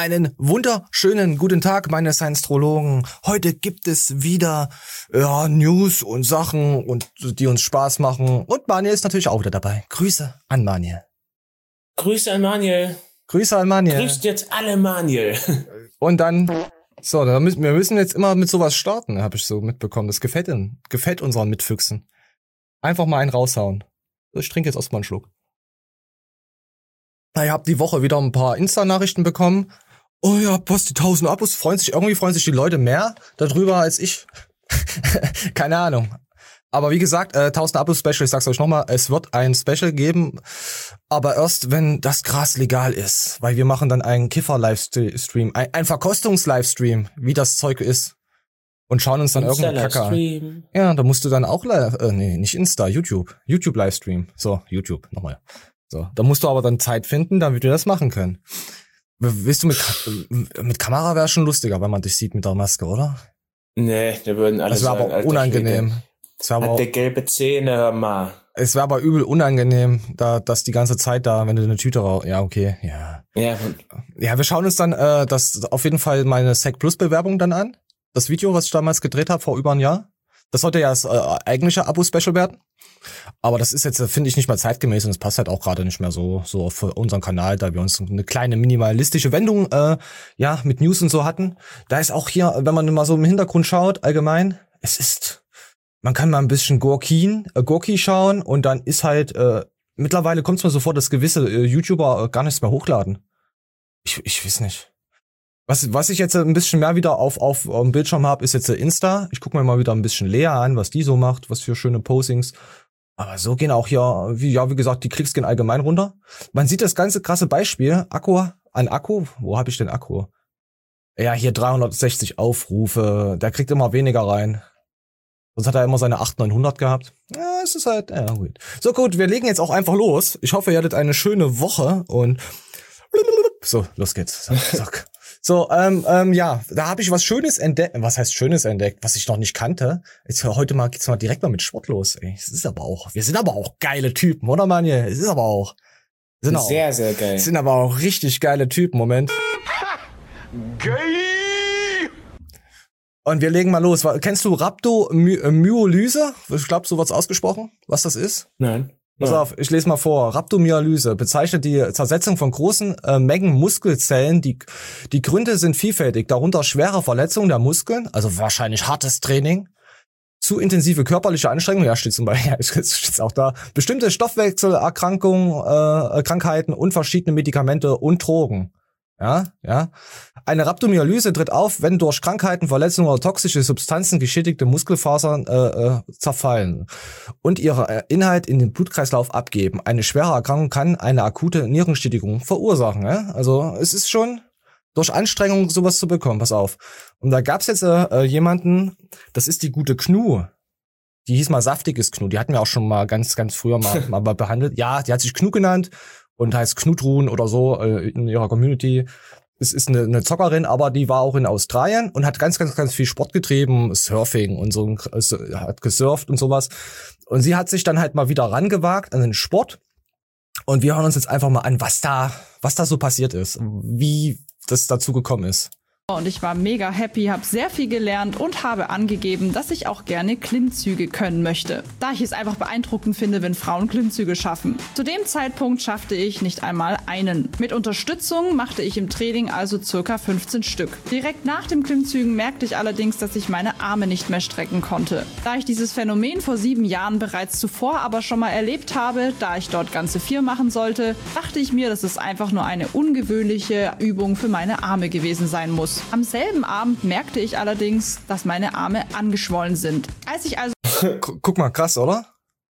Einen wunderschönen guten Tag, meine Science-Trologen. Heute gibt es wieder News und Sachen, und die uns Spaß machen. Und Maniel ist natürlich auch wieder dabei. Grüße an Maniel. Grüße an Maniel. Grüße an Maniel. Grüßt jetzt alle Maniel. Und dann, wir müssen jetzt immer mit sowas starten, habe ich so mitbekommen. Das gefällt unseren Mitfüchsen. Einfach mal einen raushauen. Ich trinke jetzt erstmal einen Schluck. Ich habe die Woche wieder ein paar Insta-Nachrichten bekommen. Oh ja, die 1000 Abos, freuen sich die Leute mehr darüber als ich. Keine Ahnung. Aber wie gesagt, 1000 Abos-Special, ich sag's euch nochmal, es wird ein Special geben, aber erst, wenn das Gras legal ist. Weil wir machen dann einen Kiffer-Livestream, ein Verkostungs-Livestream, wie das Zeug ist. Und schauen uns dann irgendeine Kacke an. Ja, da musst du dann auch nicht Insta, YouTube-Livestream. So, YouTube, nochmal. So, da musst du aber dann Zeit finden, damit wir das machen können. Willst du mit Kamera wäre schon lustiger, wenn man dich sieht mit der Maske, oder? Nee, da würden alle sagen, das wäre aber unangenehm. Hat der gelbe Zähne, hör mal. Es wäre aber übel unangenehm, dass die ganze Zeit da, wenn du eine Tüte rauchst. Ja, okay, ja. Ja, wir schauen uns dann das auf jeden Fall meine Sec Plus Bewerbung dann an. Das Video, was ich damals gedreht habe vor über einem Jahr. Das sollte ja das eigentliche Abo-Special werden. Aber das ist jetzt, finde ich, nicht mal zeitgemäß, und es passt halt auch gerade nicht mehr so auf unseren Kanal, da wir uns eine kleine minimalistische Wendung mit News und so hatten. Da ist auch hier, wenn man mal so im Hintergrund schaut, allgemein, man kann mal ein bisschen Gorky schauen, und dann ist halt, mittlerweile kommt es mir so vor, dass gewisse YouTuber gar nichts mehr hochladen. Ich weiß nicht. Was ich jetzt ein bisschen mehr wieder auf dem Bildschirm habe, ist jetzt Insta. Ich gucke mir mal wieder ein bisschen Lea an, was die so macht, was für schöne Postings. Aber so gehen auch hier, wie gesagt, die Klicks gehen allgemein runter. Man sieht das ganze krasse Beispiel, Akku. Wo habe ich denn Akku? Ja, hier 360 Aufrufe, der kriegt immer weniger rein. Sonst hat er immer seine 800, 900 gehabt. Ja, es ist halt, ja gut. So gut, wir legen jetzt auch einfach los. Ich hoffe, ihr hattet eine schöne Woche, und so, los geht's. So, da habe ich was Schönes entdeckt. Was heißt Schönes entdeckt? Was ich noch nicht kannte. Heute geht's mal direkt mal mit Sport los. Ey. Wir sind aber auch geile Typen, oder Maniel? Sehr, sehr geil. Sind aber auch richtig geile Typen, Moment. Geil! Und wir legen mal los. Kennst du Rhabdomyolyse? Ich glaube, so wird's ausgesprochen, was das ist. Nein. Pass auf, ich lese mal vor. Rhabdomyolyse bezeichnet die Zersetzung von großen Mengen Muskelzellen. Die Gründe sind vielfältig, darunter schwere Verletzungen der Muskeln, also wahrscheinlich hartes Training, zu intensive körperliche Anstrengung, ja, steht's auch da, bestimmte Stoffwechselerkrankungen, Krankheiten und verschiedene Medikamente und Drogen. Ja. Eine Rhabdomyolyse tritt auf, wenn durch Krankheiten, Verletzungen oder toxische Substanzen geschädigte Muskelfasern zerfallen und ihre Inhalt in den Blutkreislauf abgeben. Eine schwere Erkrankung kann eine akute Nierenschädigung verursachen. Ja? Also es ist schon durch Anstrengung sowas zu bekommen. Pass auf. Und da gab's jetzt jemanden, das ist die gute Knu. Die hieß mal Saftiges Knu. Die hatten wir auch schon mal ganz, ganz früher mal behandelt. Ja, die hat sich Knu genannt und heißt Knudrun oder so in ihrer Community. Es ist eine Zockerin, aber die war auch in Australien und hat ganz, ganz, ganz viel Sport getrieben, Surfing und so, hat gesurft und sowas. Und sie hat sich dann halt mal wieder rangewagt an den Sport. Und wir hören uns jetzt einfach mal an, was da so passiert ist, wie das dazu gekommen ist. Und ich war mega happy, habe sehr viel gelernt und habe angegeben, dass ich auch gerne Klimmzüge können möchte. Da ich es einfach beeindruckend finde, wenn Frauen Klimmzüge schaffen. Zu dem Zeitpunkt schaffte ich nicht einmal einen. Mit Unterstützung machte ich im Training also ca. 15 Stück. Direkt nach dem Klimmzügen merkte ich allerdings, dass ich meine Arme nicht mehr strecken konnte. Da ich dieses Phänomen vor 7 Jahren bereits zuvor aber schon mal erlebt habe, da ich dort ganze 4 machen sollte, dachte ich mir, dass es einfach nur eine ungewöhnliche Übung für meine Arme gewesen sein muss. Am selben Abend merkte ich allerdings, dass meine Arme angeschwollen sind. Als ich also... Guck mal, krass, oder?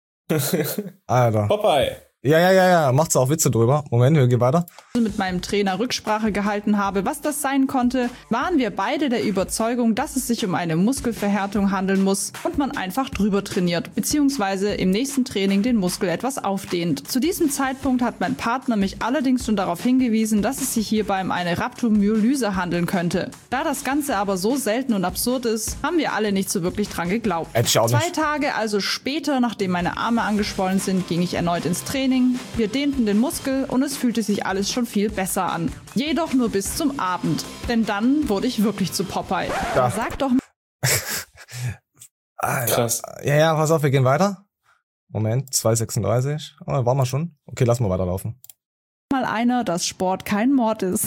Alter. Popeye. Ja, macht's auch Witze drüber. Moment, wir gehen weiter. Mit meinem Trainer Rücksprache gehalten habe, was das sein konnte, waren wir beide der Überzeugung, dass es sich um eine Muskelverhärtung handeln muss und man einfach drüber trainiert, beziehungsweise im nächsten Training den Muskel etwas aufdehnt. Zu diesem Zeitpunkt hat mein Partner mich allerdings schon darauf hingewiesen, dass es sich hierbei um eine Rhabdomyolyse handeln könnte. Da das Ganze aber so selten und absurd ist, haben wir alle nicht so wirklich dran geglaubt. 2 Tage also später, nachdem meine Arme angeschwollen sind, ging ich erneut ins Training Training, wir dehnten den Muskel und es fühlte sich alles schon viel besser an. Jedoch nur bis zum Abend, denn dann wurde ich wirklich zu Popeye. Ja. Sag doch Krass. Ja, pass auf, wir gehen weiter. Moment, 2,36. Oh, waren wir schon? Okay, lassen wir weiterlaufen. mal einer, dass Sport kein Mord ist.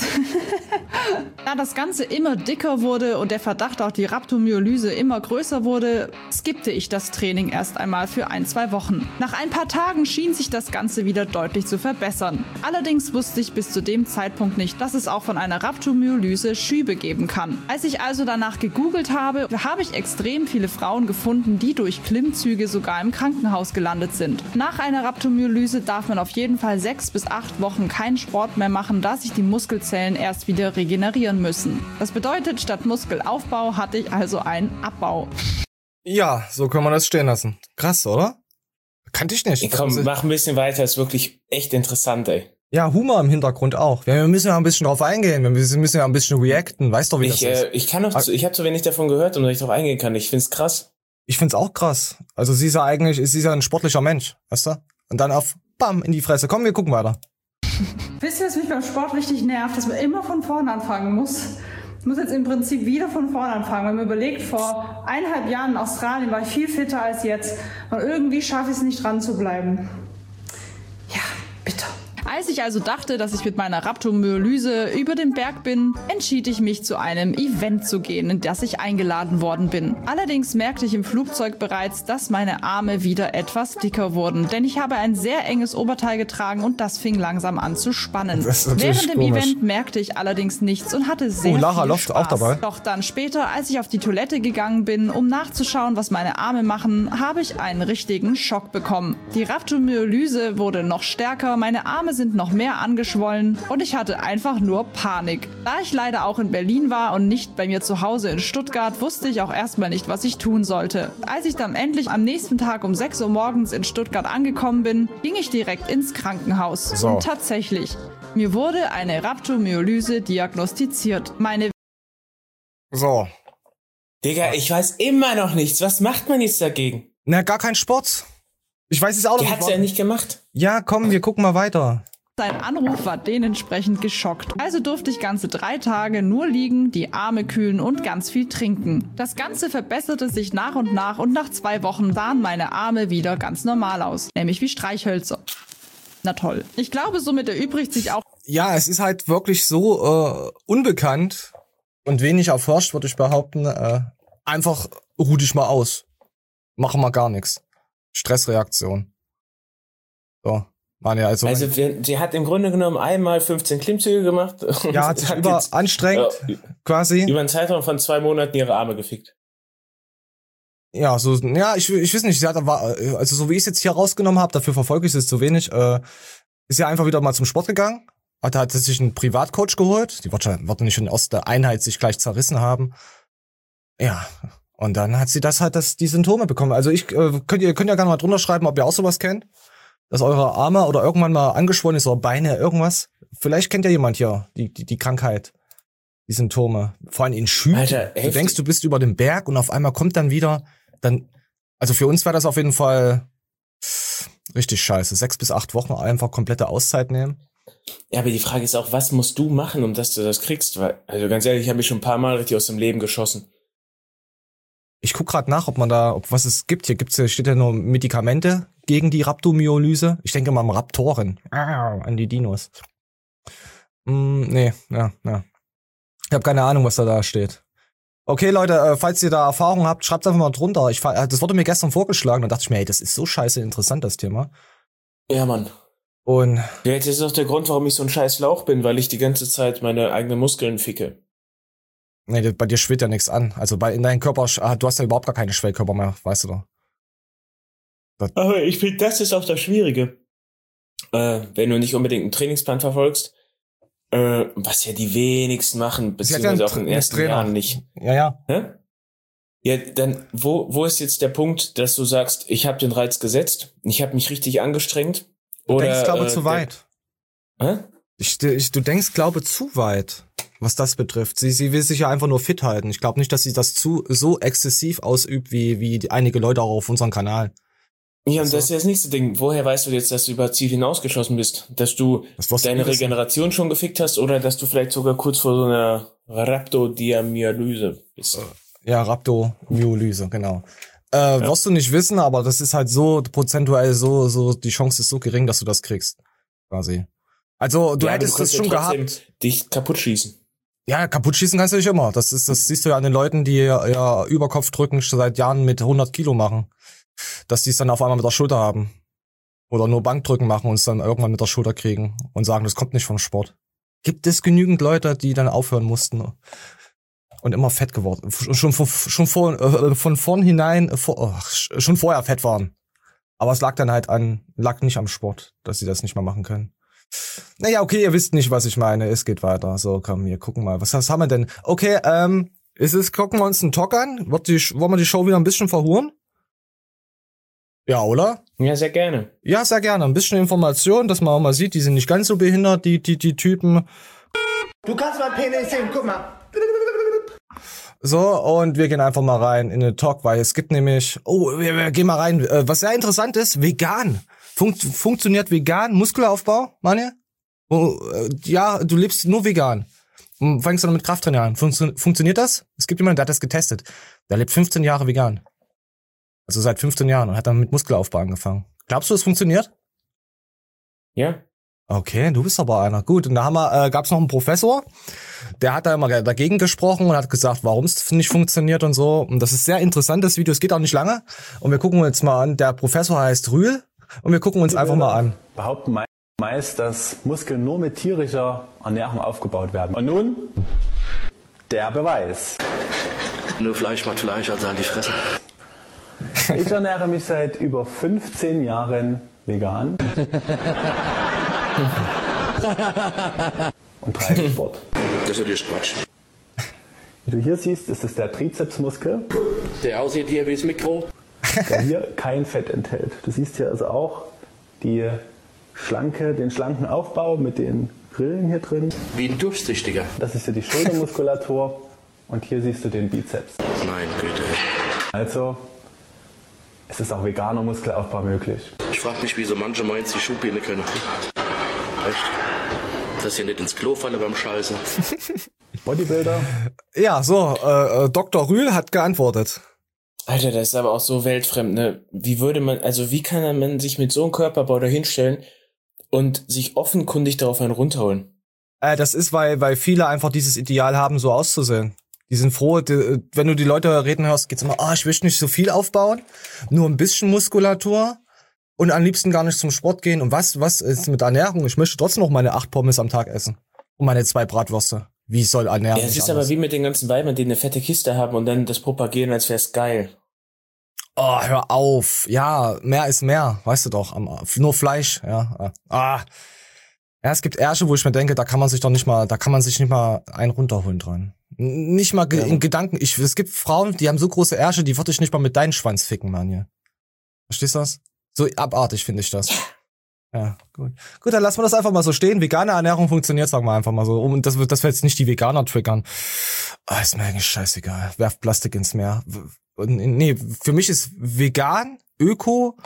Da das Ganze immer dicker wurde und der Verdacht auf die Rhabdomyolyse immer größer wurde, skippte ich das Training erst einmal für 1-2 Wochen. Nach ein paar Tagen schien sich das Ganze wieder deutlich zu verbessern. Allerdings wusste ich bis zu dem Zeitpunkt nicht, dass es auch von einer Rhabdomyolyse Schübe geben kann. Als ich also danach gegoogelt habe, habe ich extrem viele Frauen gefunden, die durch Klimmzüge sogar im Krankenhaus gelandet sind. Nach einer Rhabdomyolyse darf man auf jeden Fall 6 bis 8 Wochen keinen Sport mehr machen, da sich die Muskelzellen erst wieder regenerieren müssen. Das bedeutet, statt Muskelaufbau hatte ich also einen Abbau. Ja, so kann man das stehen lassen. Krass, oder? Kannte ich nicht. Komm, mach ein bisschen weiter, ist wirklich echt interessant, ey. Ja, Humor im Hintergrund auch. Wir müssen ja ein bisschen drauf eingehen, wir müssen ja ein bisschen reacten, weißt du, wie das ist? Ich habe zu wenig davon gehört, um dass ich drauf eingehen kann. Ich find's krass. Ich find's auch krass. Also sie ist ja ein sportlicher Mensch, weißt du? Und dann bam, in die Fresse. Komm, wir gucken weiter. Wisst ihr, was mich beim Sport richtig nervt, dass man immer von vorne anfangen muss? Ich muss jetzt im Prinzip wieder von vorne anfangen. Wenn man überlegt, vor 1,5 Jahren in Australien war ich viel fitter als jetzt. Und irgendwie schaffe ich es nicht dran zu bleiben. Ja, bitter. Als ich also dachte, dass ich mit meiner Rhabdomyolyse über den Berg bin, entschied ich mich, zu einem Event zu gehen, in das ich eingeladen worden bin. Allerdings merkte ich im Flugzeug bereits, dass meine Arme wieder etwas dicker wurden, denn ich habe ein sehr enges Oberteil getragen und das fing langsam an zu spannen. Während dem Event merkte ich allerdings nichts und hatte sehr Lara viel Loft Spaß. auch dabei. Doch dann später, als ich auf die Toilette gegangen bin, um nachzuschauen, was meine Arme machen, habe ich einen richtigen Schock bekommen. Die Rhabdomyolyse wurde noch stärker, meine Arme sind noch mehr angeschwollen und ich hatte einfach nur Panik. Da ich leider auch in Berlin war und nicht bei mir zu Hause in Stuttgart, wusste ich auch erstmal nicht, was ich tun sollte. Als ich dann endlich am nächsten Tag um 6 Uhr morgens in Stuttgart angekommen bin, ging ich direkt ins Krankenhaus. So. Und tatsächlich, mir wurde eine Rhabdomyolyse diagnostiziert. So. Digga, ich weiß immer noch nichts. Was macht man jetzt dagegen? Na, gar kein Sport. Ich weiß es auch noch Die nicht. hat's ja nicht gemacht. Ja, komm, wir gucken mal weiter. Sein Anruf war dementsprechend geschockt. Also durfte ich ganze 3 Tage nur liegen, die Arme kühlen und ganz viel trinken. Das Ganze verbesserte sich nach und nach 2 Wochen sahen meine Arme wieder ganz normal aus. Nämlich wie Streichhölzer. Na toll. Ich glaube, somit erübrigt sich auch... Ja, es ist halt wirklich so unbekannt und wenig erforscht, würde ich behaupten. Einfach ruh dich mal aus. Mach mal gar nichts. Stressreaktion. So. Also sie hat im Grunde genommen einmal 15 Klimmzüge gemacht. Ja, hat sich anstrengend quasi. Über einen Zeitraum von 2 Monaten ihre Arme gefickt. Ja, so, ja, ich weiß nicht, also so wie ich es jetzt hier rausgenommen habe, dafür verfolge ich es zu wenig, ist ja einfach wieder mal zum Sport gegangen, hat sich einen Privatcoach geholt, die wird nicht schon aus der Einheit sich gleich zerrissen haben. Ja, und dann hat sie die Symptome bekommen. Also ihr könnt ja gerne mal drunter schreiben, ob ihr auch sowas kennt. Dass eure Arme oder irgendwann mal angeschwollen ist oder Beine, irgendwas. Vielleicht kennt ja jemand hier die Krankheit, die Symptome. Vor allem in Schüben. Alter, du denkst, du bist über dem Berg und auf einmal kommt dann wieder, also für uns war das auf jeden Fall richtig scheiße. 6 bis 8 Wochen einfach komplette Auszeit nehmen. Ja, aber die Frage ist auch, was musst du machen, um dass du das kriegst? Weil, also ganz ehrlich, ich habe mich schon ein paar Mal richtig aus dem Leben geschossen. Ich guck gerade nach, ob was es gibt. Hier steht ja nur Medikamente gegen die Rhabdomyolyse. Ich denke mal am Raptoren. An die Dinos. Nee, ja. Ich habe keine Ahnung, was da steht. Okay, Leute, falls ihr da Erfahrung habt, schreibt einfach mal drunter. Das wurde mir gestern vorgeschlagen, da dachte ich mir, hey, das ist so scheiße interessant, das Thema. Ja, Mann. Und ja, das ist auch der Grund, warum ich so ein scheiß Lauch bin, weil ich die ganze Zeit meine eigenen Muskeln ficke. Nee, bei dir schwillt ja nichts an. Also in deinem Körper, du hast ja überhaupt gar keine Schwellkörper mehr, weißt du doch. Aber ich finde, das ist auch das Schwierige. Wenn du nicht unbedingt einen Trainingsplan verfolgst, was ja die wenigsten machen, beziehungsweise auch in den ersten Jahren nicht. Ja. Hä? Ja, dann, wo ist jetzt der Punkt, dass du sagst, ich habe den Reiz gesetzt, ich habe mich richtig angestrengt? Du denkst, glaube zu weit. Hä? Du denkst, glaube zu weit, was das betrifft. Sie will sich ja einfach nur fit halten. Ich glaube nicht, dass sie das so exzessiv ausübt, wie einige Leute auch auf unserem Kanal. Ja, und das ist ja das nächste Ding. Woher weißt du jetzt, dass du über Ziel hinausgeschossen bist? Dass du deine Regeneration schon gefickt hast oder dass du vielleicht sogar kurz vor so einer Rhabdomyolyse bist? Ja, Rhabdomyolyse, genau. Wirst du nicht wissen, aber das ist halt so prozentuell so, die Chance ist so gering, dass du das kriegst. Quasi. Also, du hättest das schon gehabt. Dich kaputt schießen. Ja, kaputt schießen kannst du nicht immer. Das siehst du ja an den Leuten, die ja Überkopfdrücken schon seit Jahren mit 100 Kilo machen. Dass die es dann auf einmal mit der Schulter haben. Oder nur Bankdrücken machen und es dann irgendwann mit der Schulter kriegen und sagen, das kommt nicht vom Sport. Gibt es genügend Leute, die dann aufhören mussten und immer fett geworden, schon vorher fett waren. Aber es lag nicht am Sport, dass sie das nicht mehr machen können. Naja, okay, ihr wisst nicht, was ich meine. Es geht weiter. So, komm, wir gucken mal. Was haben wir denn? Okay, gucken wir uns einen Talk an? Wollen wir die Show wieder ein bisschen verhuren? Ja, oder? Ja, sehr gerne. Ja, sehr gerne. Ein bisschen Information, dass man auch mal sieht, die sind nicht ganz so behindert, die Typen. Du kannst mein Penis sehen, guck mal. So, und wir gehen einfach mal rein in den Talk, weil es gibt nämlich, wir gehen mal rein, was sehr interessant ist, vegan. Funktioniert vegan Muskelaufbau, Manja? Ja, du lebst nur vegan. Fängst du dann mit Krafttraining an. Funktioniert das? Es gibt jemanden, der hat das getestet. Der lebt 15 Jahre vegan. Also seit 15 Jahren und hat dann mit Muskelaufbau angefangen. Glaubst du, es funktioniert? Ja. Okay, du bist aber einer. Gut, und da gab's noch einen Professor, der hat da immer dagegen gesprochen und hat gesagt, warum es nicht funktioniert und so. Und das ist sehr interessant, das Video. Es geht auch nicht lange. Und wir gucken uns jetzt mal an. Der Professor heißt Rühl und wir gucken uns einfach mal an. Behaupten meist, dass Muskeln nur mit tierischer Ernährung aufgebaut werden. Und nun der Beweis. Nur Fleisch macht Fleisch, also an die Fresse. Ich ernähre mich seit über 15 Jahren vegan und treibe Sport. Das ist natürlich Quatsch. Wie du hier siehst, ist es der Trizepsmuskel, der aussieht hier wie das Mikro, der hier kein Fett enthält. Du siehst hier also auch den schlanken Aufbau mit den Rillen hier drin. wie ein Durchsichtiger. Das ist hier die Schultermuskulatur und hier siehst du den Bizeps. Nein, Güte. Also, es ist auch veganer Muskelaufbau möglich. Ich frage mich, wieso manche meinen, sie Schuhbeine können. Echt? Dass sie nicht ins Klo fallen beim Scheißen. Bodybuilder? Ja, so, Dr. Rühl hat geantwortet. Alter, das ist aber auch so weltfremd, ne? Wie kann man sich mit so einem Körperbau da hinstellen und sich offenkundig darauf einen runterholen? Das ist, weil viele einfach dieses Ideal haben, so auszusehen. Die sind froh, wenn du die Leute reden hörst, geht's immer, ich will nicht so viel aufbauen, nur ein bisschen Muskulatur und am liebsten gar nicht zum Sport gehen. Und was ist mit Ernährung? Ich möchte trotzdem noch meine 8 Pommes am Tag essen und meine 2 Bratwürste. Wie soll Ernährung? Ja, es ist aber wie mit den ganzen Weibern, die eine fette Kiste haben und dann das propagieren, als wär's geil. Oh, hör auf. Ja, mehr ist mehr, weißt du doch. Nur Fleisch, ja. Ja, es gibt Ärsche, wo ich mir denke, da kann man sich nicht mal einen runterholen dran. Nicht mal in Gedanken. Es gibt Frauen, die haben so große Ärsche, die würde ich nicht mal mit deinem Schwanz ficken, Mann. Hier. Verstehst du das? So abartig finde ich das. Ja, gut. Gut, dann lassen wir das einfach mal so stehen. Vegane Ernährung funktioniert, sagen wir einfach mal so. Und dass wir jetzt nicht die Veganer triggern. Ist mir eigentlich scheißegal. Werft Plastik ins Meer. Nee, für mich ist vegan, Öko,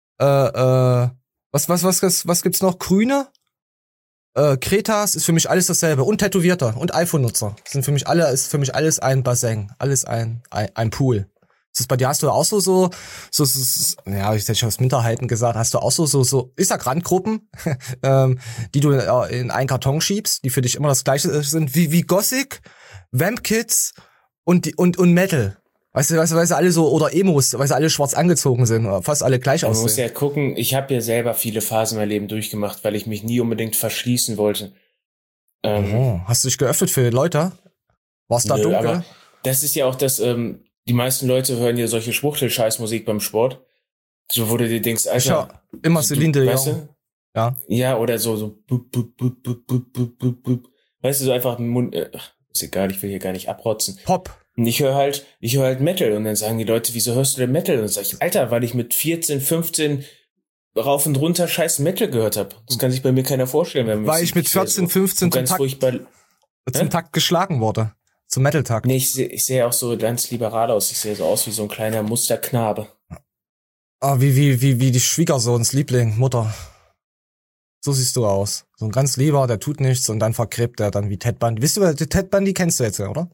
was gibt's noch? Grüne? Kretas ist für mich alles dasselbe. Und Tätowierter und iPhone-Nutzer. Ist für mich alles ein Bassin. Alles ein Pool. Ist das bei dir, hast du auch so, ja, ich hätte schon aus Minderheiten gesagt, hast du auch so Instagram-Gruppen, die du in einen Karton schiebst, die für dich immer das Gleiche sind, wie Gothic, Vamp Kids und Metal. Weißt du, alle so, oder Emos, weil sie alle schwarz angezogen sind, oder fast alle gleich aussehen. Man muss ja gucken, ich habe ja selber viele Phasen in meinem Leben durchgemacht, weil ich mich nie unbedingt verschließen wollte. Hast du dich geöffnet für Leute? War's da dunkel? Aber das ist ja auch das, die meisten Leute hören ja solche Schwuchtel-Scheiß-Musik beim Sport. So, wo du dir denkst, Alter. Ja, immer Celine Dion. Weißt du? Ja. Ja, oder so. Weißt du, so einfach im Mund, ist egal, ich will hier gar nicht abrotzen. Pop. Und ich höre halt Metal und dann sagen die Leute, wieso hörst du denn Metal? Und dann sag ich, Alter, weil ich mit 14, 15 rauf und runter scheiß Metal gehört habe. Das kann sich bei mir keiner vorstellen. Weil ich mit 14, 15 zum Takt geschlagen wurde. Zum Metal-Takt. Nee, ich sehe auch so ganz liberal aus. Ich sehe so aus wie so ein kleiner Musterknabe. Wie die Schwiegersohns Liebling, Mutter. So siehst du aus. So ein ganz lieber, der tut nichts und dann vergräbt er dann wie Ted Bundy. Wisst du, Ted Bundy kennst du jetzt, oder?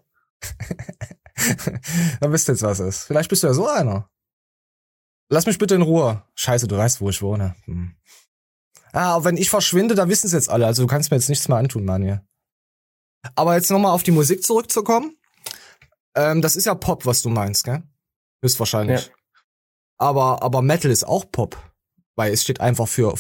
Dann wisst ihr jetzt, was ist. Vielleicht bist du ja so einer. Lass mich bitte in Ruhe. Scheiße, du weißt, wo ich wohne. Aber wenn ich verschwinde, dann wissen es jetzt alle. Also du kannst mir jetzt nichts mehr antun, Mann, hier. Aber jetzt nochmal auf die Musik zurückzukommen. Das ist ja Pop, was du meinst, gell? Höchstwahrscheinlich. Ja. Aber Metal ist auch Pop. Weil es steht einfach für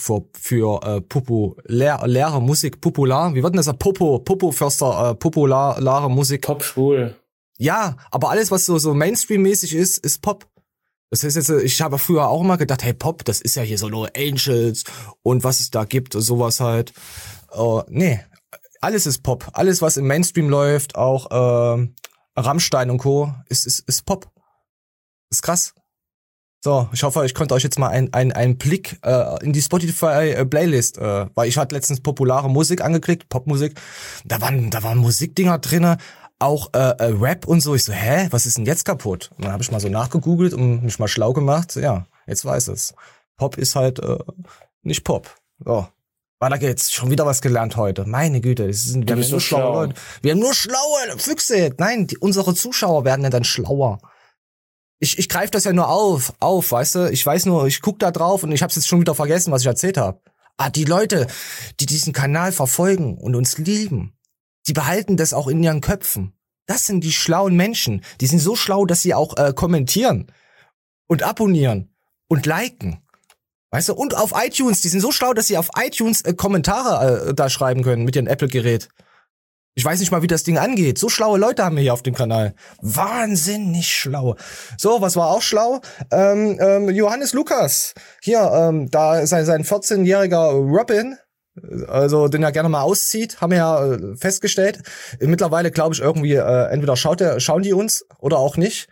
populäre Musik, popular. Wie wird denn das? Popo-Förster, populare Musik. Pop schwul. Ja, aber alles, was so Mainstream-mäßig ist Pop. Das heißt jetzt, ich habe früher auch immer gedacht, hey, Pop, das ist ja hier so nur Angels und was es da gibt, sowas halt. Nee, alles ist Pop. Alles, was im Mainstream läuft, auch Rammstein und Co., ist Pop. Ist krass. So, ich hoffe, ich konnte euch jetzt mal einen Blick in die Spotify-Playlist, weil ich hatte letztens populare Musik angeklickt, Popmusik. Da waren Musikdinger drinne, auch Rap und so. Ich so, hä, was ist denn jetzt kaputt? Und dann habe ich mal so nachgegoogelt und mich mal schlau gemacht. Ja, jetzt weiß es. Pop ist halt nicht Pop. So, weiter geht's. Schon wieder was gelernt heute. Meine Güte, wir haben nur schlaue Leute. Wir haben nur schlaue Füchse. Nein, unsere Zuschauer werden ja dann schlauer. Ich greife das ja nur auf, weißt du? Ich weiß nur, ich guck da drauf und ich hab's jetzt schon wieder vergessen, was ich erzählt habe. Die Leute, die diesen Kanal verfolgen und uns lieben, die behalten das auch in ihren Köpfen. Das sind die schlauen Menschen. Die sind so schlau, dass sie auch kommentieren und abonnieren und liken. Weißt du? Und auf iTunes, die sind so schlau, dass sie auf iTunes Kommentare da schreiben können mit ihrem Apple-Gerät. Ich weiß nicht mal, wie das Ding angeht. So schlaue Leute haben wir hier auf dem Kanal. Wahnsinnig schlau. So, was war auch schlau? Johannes Lukas. Hier, da ist sein 14-jähriger Robin, also den er gerne mal auszieht, haben wir ja festgestellt. Mittlerweile glaube ich irgendwie, entweder schauen die uns oder auch nicht.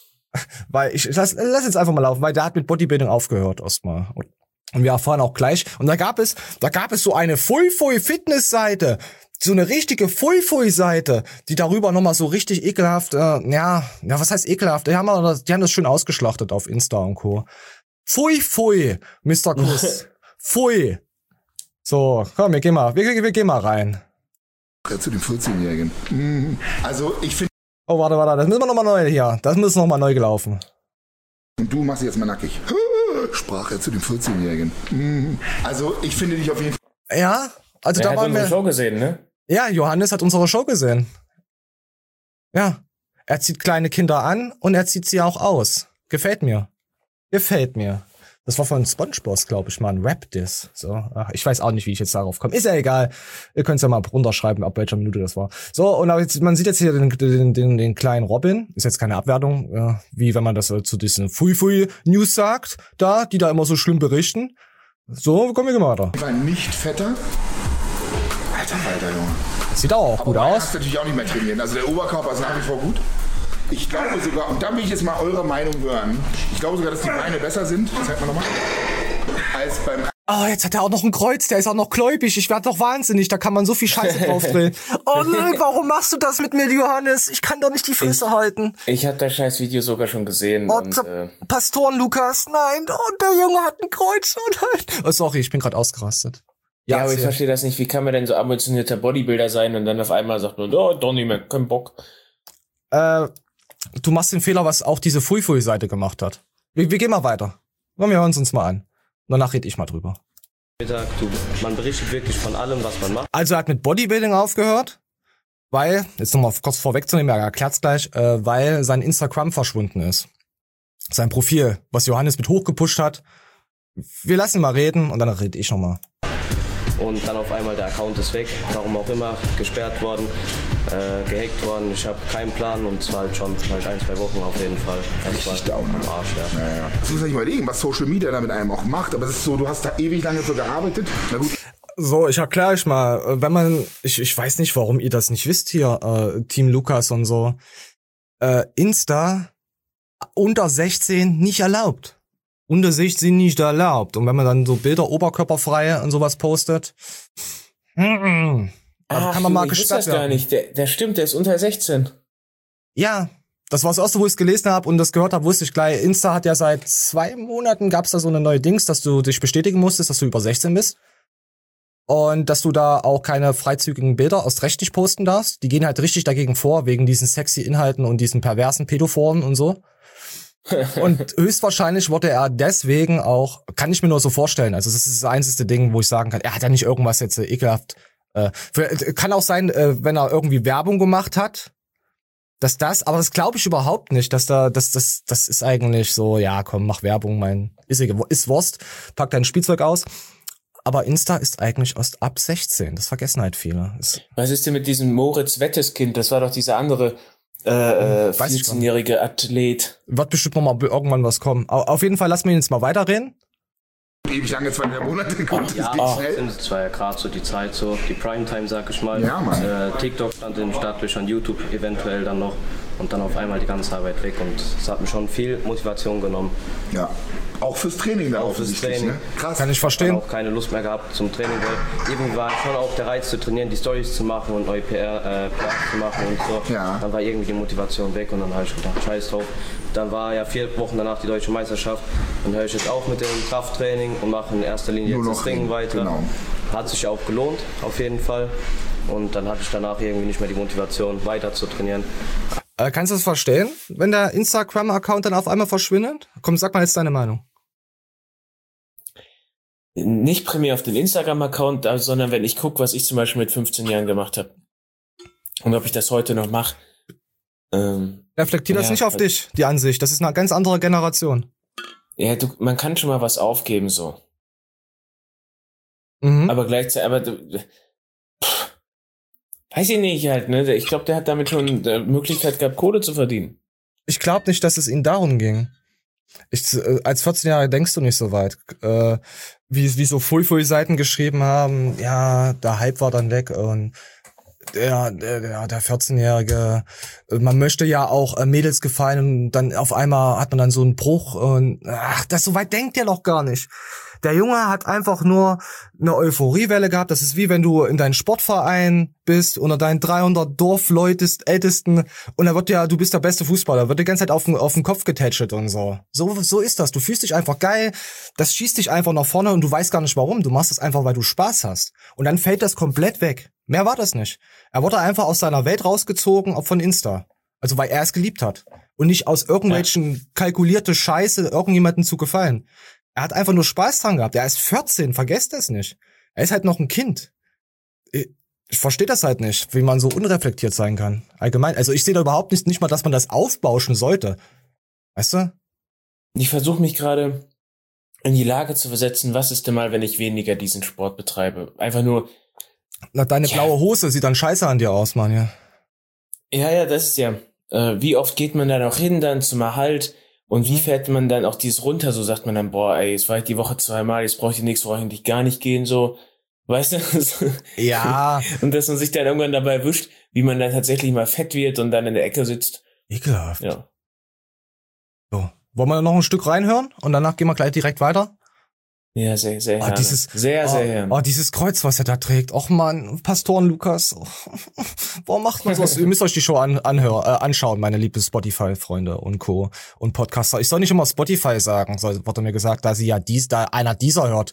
Weil lass jetzt einfach mal laufen, weil der hat mit Bodybuilding aufgehört erstmal. Und wir erfahren auch gleich. Und da gab es so eine Fui-Fui-Fitness-Seite. So eine richtige Fui-Fui-Seite, die darüber nochmal so richtig ekelhaft, was heißt ekelhaft? Die haben das schön ausgeschlachtet auf Insta und Co. Fui-Fui, Mr. Kuss. Fui. So, komm, wir gehen mal rein. Zu dem 14-Jährigen. Also, ich finde... Oh, warte, das müssen wir nochmal neu hier. Das muss nochmal neu gelaufen. Und du machst dich jetzt mal nackig. Sprach er zu dem 14-Jährigen. Also, ich finde dich auf jeden Fall... Ja, also da waren wir... Show gesehen, ne? Ja, Johannes hat unsere Show gesehen. Ja, er zieht kleine Kinder an und er zieht sie auch aus. Gefällt mir. Das war von SpongeBob, glaube ich, mal ein Rap-Diss. So, ich weiß auch nicht, wie ich jetzt darauf komme. Ist ja egal. Ihr könnt es ja mal runterschreiben, ab welcher Minute das war. So, und man sieht jetzt hier den kleinen Robin. Ist jetzt keine Abwertung, wie wenn man das zu diesen Fui-Fui-News sagt, die da immer so schlimm berichten. So, kommen wir weiter. Ich war nicht fetter. Alter, Junge. Das sieht auch gut aus. Das natürlich auch nicht mehr trainieren. Also der Oberkörper ist nach wie vor gut. Ich glaube sogar, und da will ich jetzt mal eure Meinung hören, ich glaube sogar, dass die Beine besser sind, zeig mal nochmal, als beim... Oh, jetzt hat er auch noch ein Kreuz, der ist auch noch gläubig. Ich werde doch wahnsinnig, da kann man so viel Scheiße drauf drehen. Oh nein, warum machst du das mit mir, Johannes? Ich kann doch nicht die Füße halten. Ich habe das scheiß Video sogar schon gesehen. Und Pastoren Lukas, nein, und der Junge hat ein Kreuz. Und oh, sorry, ich bin gerade ausgerastet. Ja, aber ich verstehe das nicht. Wie kann man denn so ambitionierter Bodybuilder sein und dann auf einmal sagt man, doch nicht mehr, kein Bock. Du machst den Fehler, was auch diese Fui-Fui-Seite gemacht hat. Wir gehen mal weiter. Wir hören uns mal an. Danach rede ich mal drüber. Man berichtet wirklich von allem, was man macht. Also er hat mit Bodybuilding aufgehört, weil, jetzt nochmal kurz vorwegzunehmen, er erklärt's gleich, weil sein Instagram verschwunden ist. Sein Profil, was Johannes mit hochgepusht hat. Wir lassen ihn mal reden und dann rede ich nochmal. Und dann auf einmal der Account ist weg, warum auch immer, gesperrt worden, gehackt worden. Ich habe keinen Plan und es war halt schon 1-2 Wochen auf jeden Fall. Das war am Arsch, ja. Naja. Du musst nicht überlegen, was Social Media da mit einem auch macht, aber es ist so, du hast da ewig lange für gearbeitet. Na gut. So, ich erkläre euch mal, wenn man, ich weiß nicht, warum ihr das nicht wisst hier, Team Lukas und so, Insta unter 16 nicht erlaubt. Unter 16 nicht erlaubt. Und wenn man dann so Bilder oberkörperfrei und sowas postet, kann man mal gesperrt werden. Das gar nicht. Der stimmt, der ist unter 16. Ja, Das war das erste, wo ich es gelesen habe und das gehört habe, wusste ich gleich. Insta hat ja seit 2 Monaten, gab's da so eine neue Dings, dass du dich bestätigen musstest, dass du über 16 bist. Und dass du da auch keine freizügigen Bilder erst recht nicht posten darfst. Die gehen halt richtig dagegen vor, wegen diesen sexy Inhalten und diesen perversen Pädophoren und so. Und höchstwahrscheinlich wurde er deswegen auch, kann ich mir nur so vorstellen, also das ist das einzige Ding, wo ich sagen kann, er hat ja nicht irgendwas jetzt ekelhaft. Kann auch sein, wenn er irgendwie Werbung gemacht hat, aber das glaube ich überhaupt nicht, das ist eigentlich so, ja komm, mach Werbung, ist Wurst, pack dein Spielzeug aus. Aber Insta ist eigentlich erst ab 16, das vergessen halt viele. Was ist denn mit diesem Moritz Wetteskind, das war doch dieser andere 14-jährige Athlet. Wird bestimmt noch mal irgendwann was kommen. Auf jeden Fall lassen wir ihn jetzt mal weiterreden. Ewig lange, 2 Monate kommt. Ja, das war ja gerade so die Zeit, so die Primetime, sag ich mal. Ja, Mann. TikTok stand in den Startlöchern, YouTube eventuell dann noch und dann auf einmal die ganze Arbeit weg und es hat mir schon viel Motivation genommen. Ja, auch fürs Training da offensichtlich, ne? Krass. Kann ich verstehen. Ich habe auch keine Lust mehr gehabt zum Training, weil irgendwie war schon auch der Reiz zu trainieren, die Storys zu machen und neue PR zu machen und so. Ja. Dann war irgendwie die Motivation weg und dann habe ich gedacht, scheiß drauf. Dann war ja 4 Wochen danach die Deutsche Meisterschaft. Dann höre ich jetzt auch mit dem Krafttraining und mache in erster Linie jetzt das Ringen weiter. Genau. Hat sich auch gelohnt, auf jeden Fall. Und dann hatte ich danach irgendwie nicht mehr die Motivation, weiter zu trainieren. Kannst du das verstehen, wenn der Instagram-Account dann auf einmal verschwindet? Komm, sag mal jetzt deine Meinung. Nicht primär auf den Instagram-Account, sondern wenn ich gucke, was ich zum Beispiel mit 15 Jahren gemacht habe. Und ob ich das heute noch mache. Reflektier das nicht auf dich, die Ansicht. Das ist eine ganz andere Generation. Ja, man kann schon mal was aufgeben, so. Mhm. Aber gleichzeitig, weiß ich nicht halt, ne? Ich glaube, der hat damit schon die Möglichkeit gehabt, Kohle zu verdienen. Ich glaube nicht, dass es ihm darum ging. Als 14-Jähriger denkst du nicht so weit. Wie so Fui-Fui-Seiten geschrieben haben, ja, der Hype war dann weg und der 14-Jährige, man möchte ja auch Mädels gefallen und dann auf einmal hat man dann so einen Bruch und das so weit denkt der doch gar nicht. Der Junge hat einfach nur eine Euphoriewelle gehabt. Das ist wie wenn du in deinem Sportverein bist unter deinen 300 Dorfleuten, und du bist der beste Fußballer, wird die ganze Zeit auf den Kopf getätschelt und so. So ist das. Du fühlst dich einfach geil, das schießt dich einfach nach vorne und du weißt gar nicht warum. Du machst es einfach, weil du Spaß hast. Und dann fällt das komplett weg. Mehr war das nicht. Er wurde einfach aus seiner Welt rausgezogen, auch von Insta. Also weil er es geliebt hat. Und nicht aus irgendwelchen kalkulierte Scheiße irgendjemandem zu gefallen. Er hat einfach nur Spaß dran gehabt. Er ist 14, vergesst das nicht. Er ist halt noch ein Kind. Ich verstehe das halt nicht, wie man so unreflektiert sein kann. Allgemein. Also ich sehe da überhaupt nicht mal, dass man das aufbauschen sollte. Weißt du? Ich versuche mich gerade in die Lage zu versetzen, was ist denn mal, wenn ich weniger diesen Sport betreibe? Einfach nur... Na, deine blaue Hose sieht dann scheiße an dir aus, Mann, ja. Ja, das ist ja... wie oft geht man da noch hin dann zum Erhalt? Und wie fährt man dann auch dieses runter? So sagt man dann, boah, ey, jetzt war ich die Woche 2-mal, jetzt brauche ich die nächste Woche eigentlich gar nicht gehen, so. Weißt du? Ja. Und dass man sich dann irgendwann dabei erwischt, wie man dann tatsächlich mal fett wird und dann in der Ecke sitzt. Ekelhaft. Ja. So. Wollen wir noch ein Stück reinhören? Und danach gehen wir gleich direkt weiter? Ja, sehr, sehr gerne. Sehr gerne. Dieses Kreuz, was er da trägt. Och man, Pastoren Lukas. Warum macht man sowas? Ihr müsst euch die Show anschauen, meine liebe Spotify-Freunde und Co. und Podcaster. Ich soll nicht immer Spotify sagen, wurde mir gesagt, da einer dieser hört.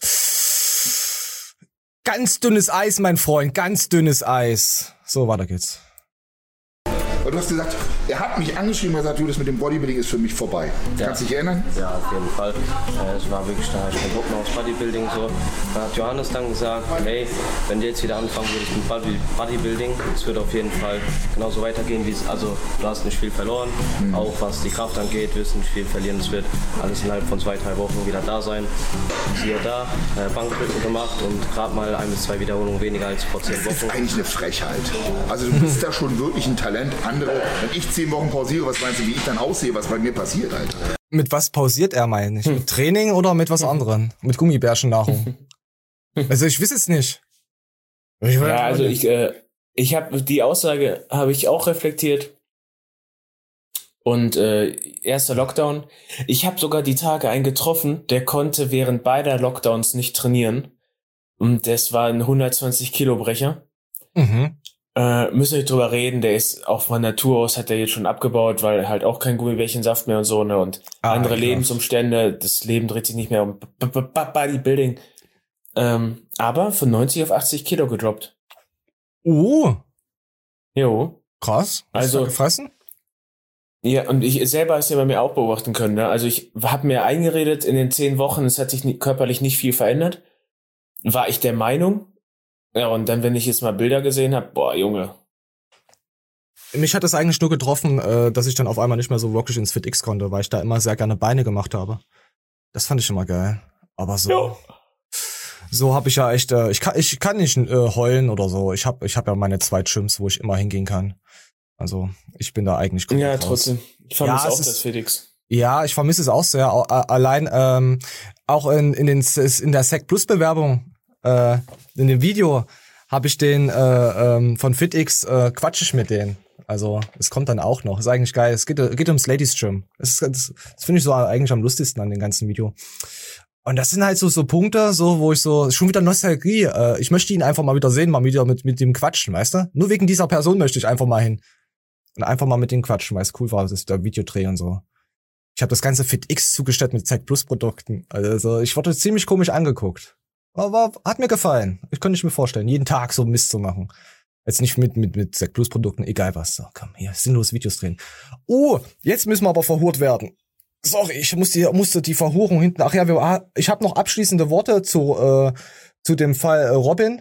Ganz dünnes Eis, mein Freund, ganz dünnes Eis. So, weiter geht's. Du hast gesagt, er hat mich angeschrieben und gesagt, das mit dem Bodybuilding ist für mich vorbei. Ja. Kannst du dich erinnern? Ja, auf jeden Fall. Es war wirklich da, ich bin Bock aufs Bodybuilding so. Dann hat Johannes dann gesagt, hey, wenn du jetzt wieder anfangen würdest mit Bodybuilding, es wird auf jeden Fall genauso weitergehen, also du hast nicht viel verloren, auch was die Kraft angeht, wirst nicht viel verlieren, es wird alles innerhalb von 2-3 Wochen wieder da sein. Siehe da, Bankdrücken gemacht und gerade mal 1 bis 2 Wiederholungen weniger als vor 10 Wochen. Das ist eigentlich eine Frechheit. Also du bist da schon wirklich ein Talent. Wenn ich 10 Wochen pausiere, was meinst du, wie ich dann aussehe, was bei mir passiert, Alter? Mit was pausiert er, meine ich? Mit Training oder mit was anderem? Mit Gummibärchennahrung? Also ich weiß es nicht. Ja, also ich habe die Aussage habe ich auch reflektiert. Und erster Lockdown. Ich habe sogar die Tage einen getroffen, der konnte während beider Lockdowns nicht trainieren. Und das war ein 120 Kilo Brecher. Mhm. Müssen wir nicht drüber reden, der ist auch von Natur aus, hat er jetzt schon abgebaut, weil halt auch kein Gummibärchensaft mehr und so, ne, und andere Lebensumstände, das Leben dreht sich nicht mehr um Bodybuilding. Aber von 90 auf 80 Kilo gedroppt. Jo. Krass. Also gefressen? Ja, und ich selber hast ja bei mir auch beobachten können, ne, also ich habe mir eingeredet, in den 10 Wochen, es hat sich körperlich nicht viel verändert. War ich der Meinung. Ja, und dann, wenn ich jetzt mal Bilder gesehen habe, boah, Junge. Mich hat das eigentlich nur getroffen, dass ich dann auf einmal nicht mehr so wirklich ins FitX konnte, weil ich da immer sehr gerne Beine gemacht habe. Das fand ich immer geil. Aber so habe ich ja echt, ich kann nicht heulen oder so. Ich hab ja meine 2 Gyms, wo ich immer hingehen kann. Also ich bin da eigentlich gut. Ja, trotzdem. Ich vermisse auch das FitX. Ja, ich vermisse es auch sehr. Allein auch in der Sec Plus Bewerbung. In dem Video habe ich den von FitX quatsch ich mit denen. Also es kommt dann auch noch. Ist eigentlich geil. Es geht ums Ladies Gym. Das finde ich so eigentlich am lustigsten an dem ganzen Video. Und das sind halt so Punkte, so wo ich so schon wieder Nostalgie. Ich möchte ihn einfach mal wieder sehen, mal wieder mit dem quatschen, weißt du? Nur wegen dieser Person möchte ich einfach mal hin und einfach mal mit dem quatschen, weil es cool war, dass ich da Videodreh und so. Ich habe das ganze FitX zugestellt mit Sec Plus Produkten. Also ich wurde ziemlich komisch angeguckt. Aber hat mir gefallen. Ich könnte mir vorstellen, jeden Tag so Mist zu machen. Jetzt nicht mit Sec Plus Produkten, egal was. So, komm, hier, sinnlos Videos drehen. Jetzt müssen wir aber verhurt werden. Sorry, ich musste die Verhurung hinten. Ach ja, ich habe noch abschließende Worte zu dem Fall Robin.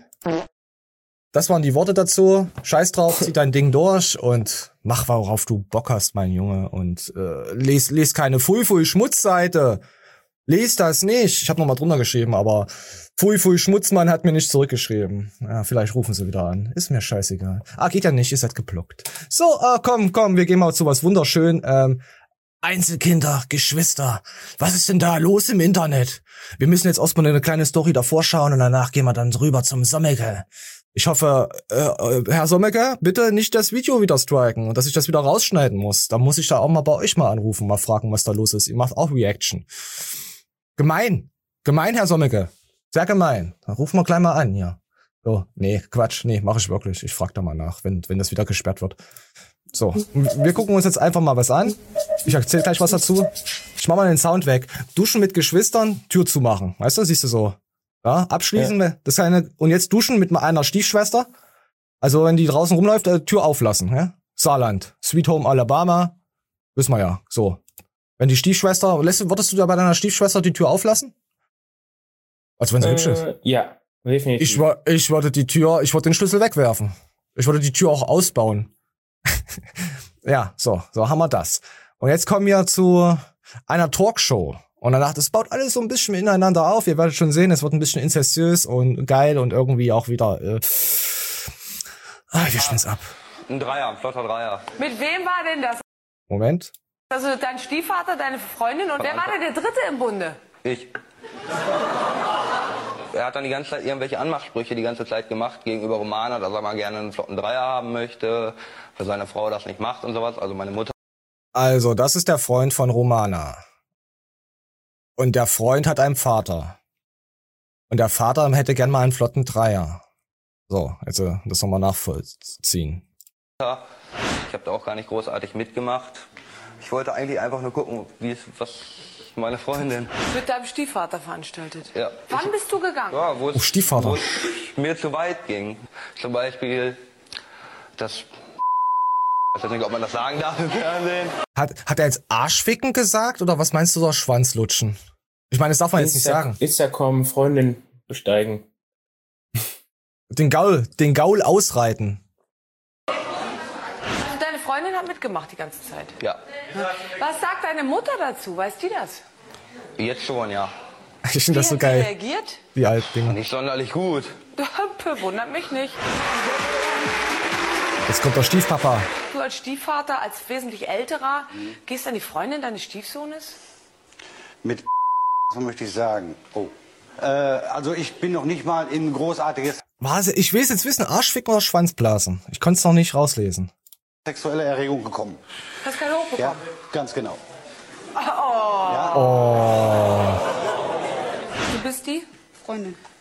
Das waren die Worte dazu. Scheiß drauf, zieh dein Ding durch und mach, worauf du Bock hast, mein Junge. Und les keine Fui-Fui-Schmutzseite. Les das nicht. Ich habe noch mal drunter geschrieben, aber Fui-Fui-Schmutzmann hat mir nicht zurückgeschrieben. Ja, vielleicht rufen sie wieder an. Ist mir scheißegal. Geht ja nicht, ihr seid geblockt. So, komm, wir gehen mal zu was wunderschön. Einzelkinder, Geschwister. Was ist denn da los im Internet? Wir müssen jetzt erstmal eine kleine Story davor schauen und danach gehen wir dann rüber zum Sommeke. Ich hoffe, Herr Sommeke, bitte nicht das Video wieder striken und dass ich das wieder rausschneiden muss. Da muss ich da auch mal bei euch mal anrufen, mal fragen, was da los ist. Ihr macht auch Reaction. Gemein, Herr Sommeke. Sehr gemein. Dann rufen wir gleich mal an, ja. So, nee, Quatsch, nee, mache ich wirklich. Ich frag da mal nach, wenn das wieder gesperrt wird. So, wir gucken uns jetzt einfach mal was an. Ich erzähl gleich was dazu. Ich mach mal den Sound weg. Duschen mit Geschwistern, Tür zumachen. Weißt du, siehst du so. Ja, abschließen, ja. Das eine, und jetzt duschen mit einer Stiefschwester. Also wenn die draußen rumläuft, Tür auflassen. Ja? Saarland, Sweet Home Alabama, wissen wir ja. So, wenn die Stiefschwester, würdest du da bei deiner Stiefschwester die Tür auflassen? Also wenn sie hübsch ist. Ja, definitiv. Ich würde den Schlüssel wegwerfen. Ich würde die Tür auch ausbauen. Ja, so haben wir das. Und jetzt kommen wir zu einer Talkshow. Und danach, das baut alles so ein bisschen ineinander auf. Ihr werdet schon sehen, es wird ein bisschen incestuös und geil und irgendwie auch wieder, wir spielen's ab. Ein Dreier, ein flotter Dreier. Mit wem war denn das? Moment. Also dein Stiefvater, deine Freundin und wer war denn der Dritte im Bunde? Ich. Er hat dann die ganze Zeit irgendwelche Anmachsprüche die ganze Zeit gemacht gegenüber Romana, dass er mal gerne einen flotten Dreier haben möchte, für seine Frau das nicht macht und sowas. Also meine Mutter. Also, das ist der Freund von Romana. Und der Freund hat einen Vater. Und der Vater hätte gern mal einen flotten Dreier. So, also das nochmal nachvollziehen. Ich habe da auch gar nicht großartig mitgemacht. Ich wollte eigentlich einfach nur gucken, was meine Freundin mit deinem Stiefvater veranstaltet. Ja. Wann bist du gegangen? Ja, wo es mir zu weit ging. Zum Beispiel das. Ich weiß nicht, ob man das sagen darf im Fernsehen. Hat er jetzt Arschficken gesagt oder was meinst du so Schwanzlutschen? Ich meine, das darf man jetzt nicht sagen. Instagram Freundin besteigen. Den Gaul ausreiten. Also deine Freundin hat mitgemacht die ganze Zeit? Ja. Was sagt deine Mutter dazu? Weiß die das? Jetzt schon, ja. Ich finde das so geil. Wie reagiert? Die alten Dinge. Nicht sonderlich gut. Wundert mich nicht. Jetzt kommt der Stiefpapa. Du als Stiefvater, als wesentlich älterer, gehst an die Freundin deines Stiefsohnes? Mit was möchte ich sagen? Oh. Also ich bin noch nicht mal in großartiges... Was? Ich will es jetzt wissen, Arschficken oder Schwanzblasen? Ich konnte es noch nicht rauslesen. ...sexuelle Erregung gekommen. Hast keine hochbekommen? Ja, ganz genau. Oh. Ja. Oh. Du bist die? Freundin.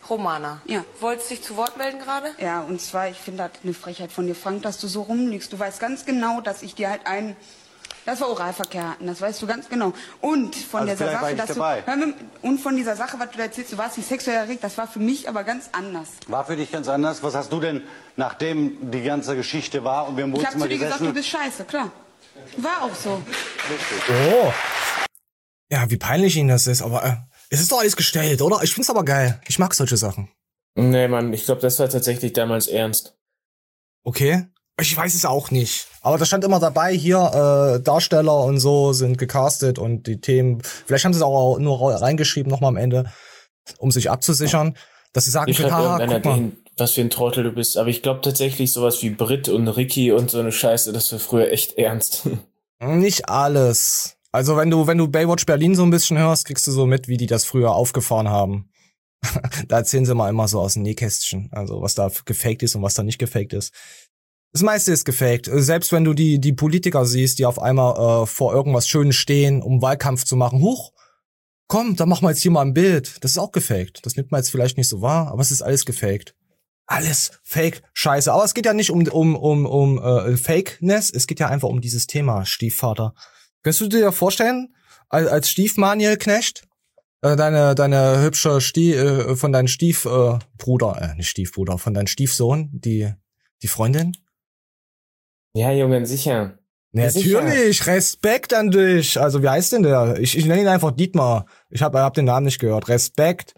Romana. Ja. Wolltest dich zu Wort melden gerade? Ja, und zwar, ich finde das eine Frechheit von dir, Frank, dass du so rumliegst. Du weißt ganz genau, dass ich dir halt dass wir Oralverkehr hatten, das weißt du ganz genau. Und von dieser Sache, und von dieser Sache, was du da erzählst, du warst nicht sexuell erregt, das war für mich aber ganz anders. War für dich ganz anders? Was hast du denn, nachdem die ganze Geschichte war und wir im Wohnzimmer gesessen... Ich hab zu dir gesagt, du bist scheiße, klar. War auch so. Oh. Ja, wie peinlich Ihnen das ist, aber es ist doch alles gestellt, oder? Ich find's aber geil. Ich mag solche Sachen. Nee, Mann, ich glaube, das war tatsächlich damals ernst. Okay. Ich weiß es auch nicht. Aber da stand immer dabei, hier Darsteller und so sind gecastet und die Themen, vielleicht haben sie es auch nur reingeschrieben nochmal am Ende, um sich abzusichern, dass sie sagen, guck mal. Was für ein Trottel du bist. Aber ich glaube tatsächlich sowas wie Britt und Ricky und so eine Scheiße, das war früher echt ernst. Nicht alles. Also wenn du Baywatch Berlin so ein bisschen hörst, kriegst du so mit, wie die das früher aufgefahren haben. Da erzählen sie mal immer so aus dem Nähkästchen, also was da gefaked ist und was da nicht gefaked ist. Das meiste ist gefaked. Selbst wenn du die Politiker siehst, die auf einmal vor irgendwas Schönes stehen, um Wahlkampf zu machen. Huch, komm, dann machen wir jetzt hier mal ein Bild. Das ist auch gefaked. Das nimmt man jetzt vielleicht nicht so wahr, aber es ist alles gefaked. Alles Fake, Scheiße. Aber es geht ja nicht um Fakeness, es geht ja einfach um dieses Thema Stiefvater. Kannst du dir vorstellen, als Stiefmanielknecht, deine hübsche von deinem Stiefbruder, nicht Stiefbruder, von deinem Stiefsohn, die Freundin? Ja, Junge, sicher. Natürlich, sicher. Respekt an dich. Also, wie heißt denn der? Ich nenne ihn einfach Dietmar. Ich hab den Namen nicht gehört. Respekt.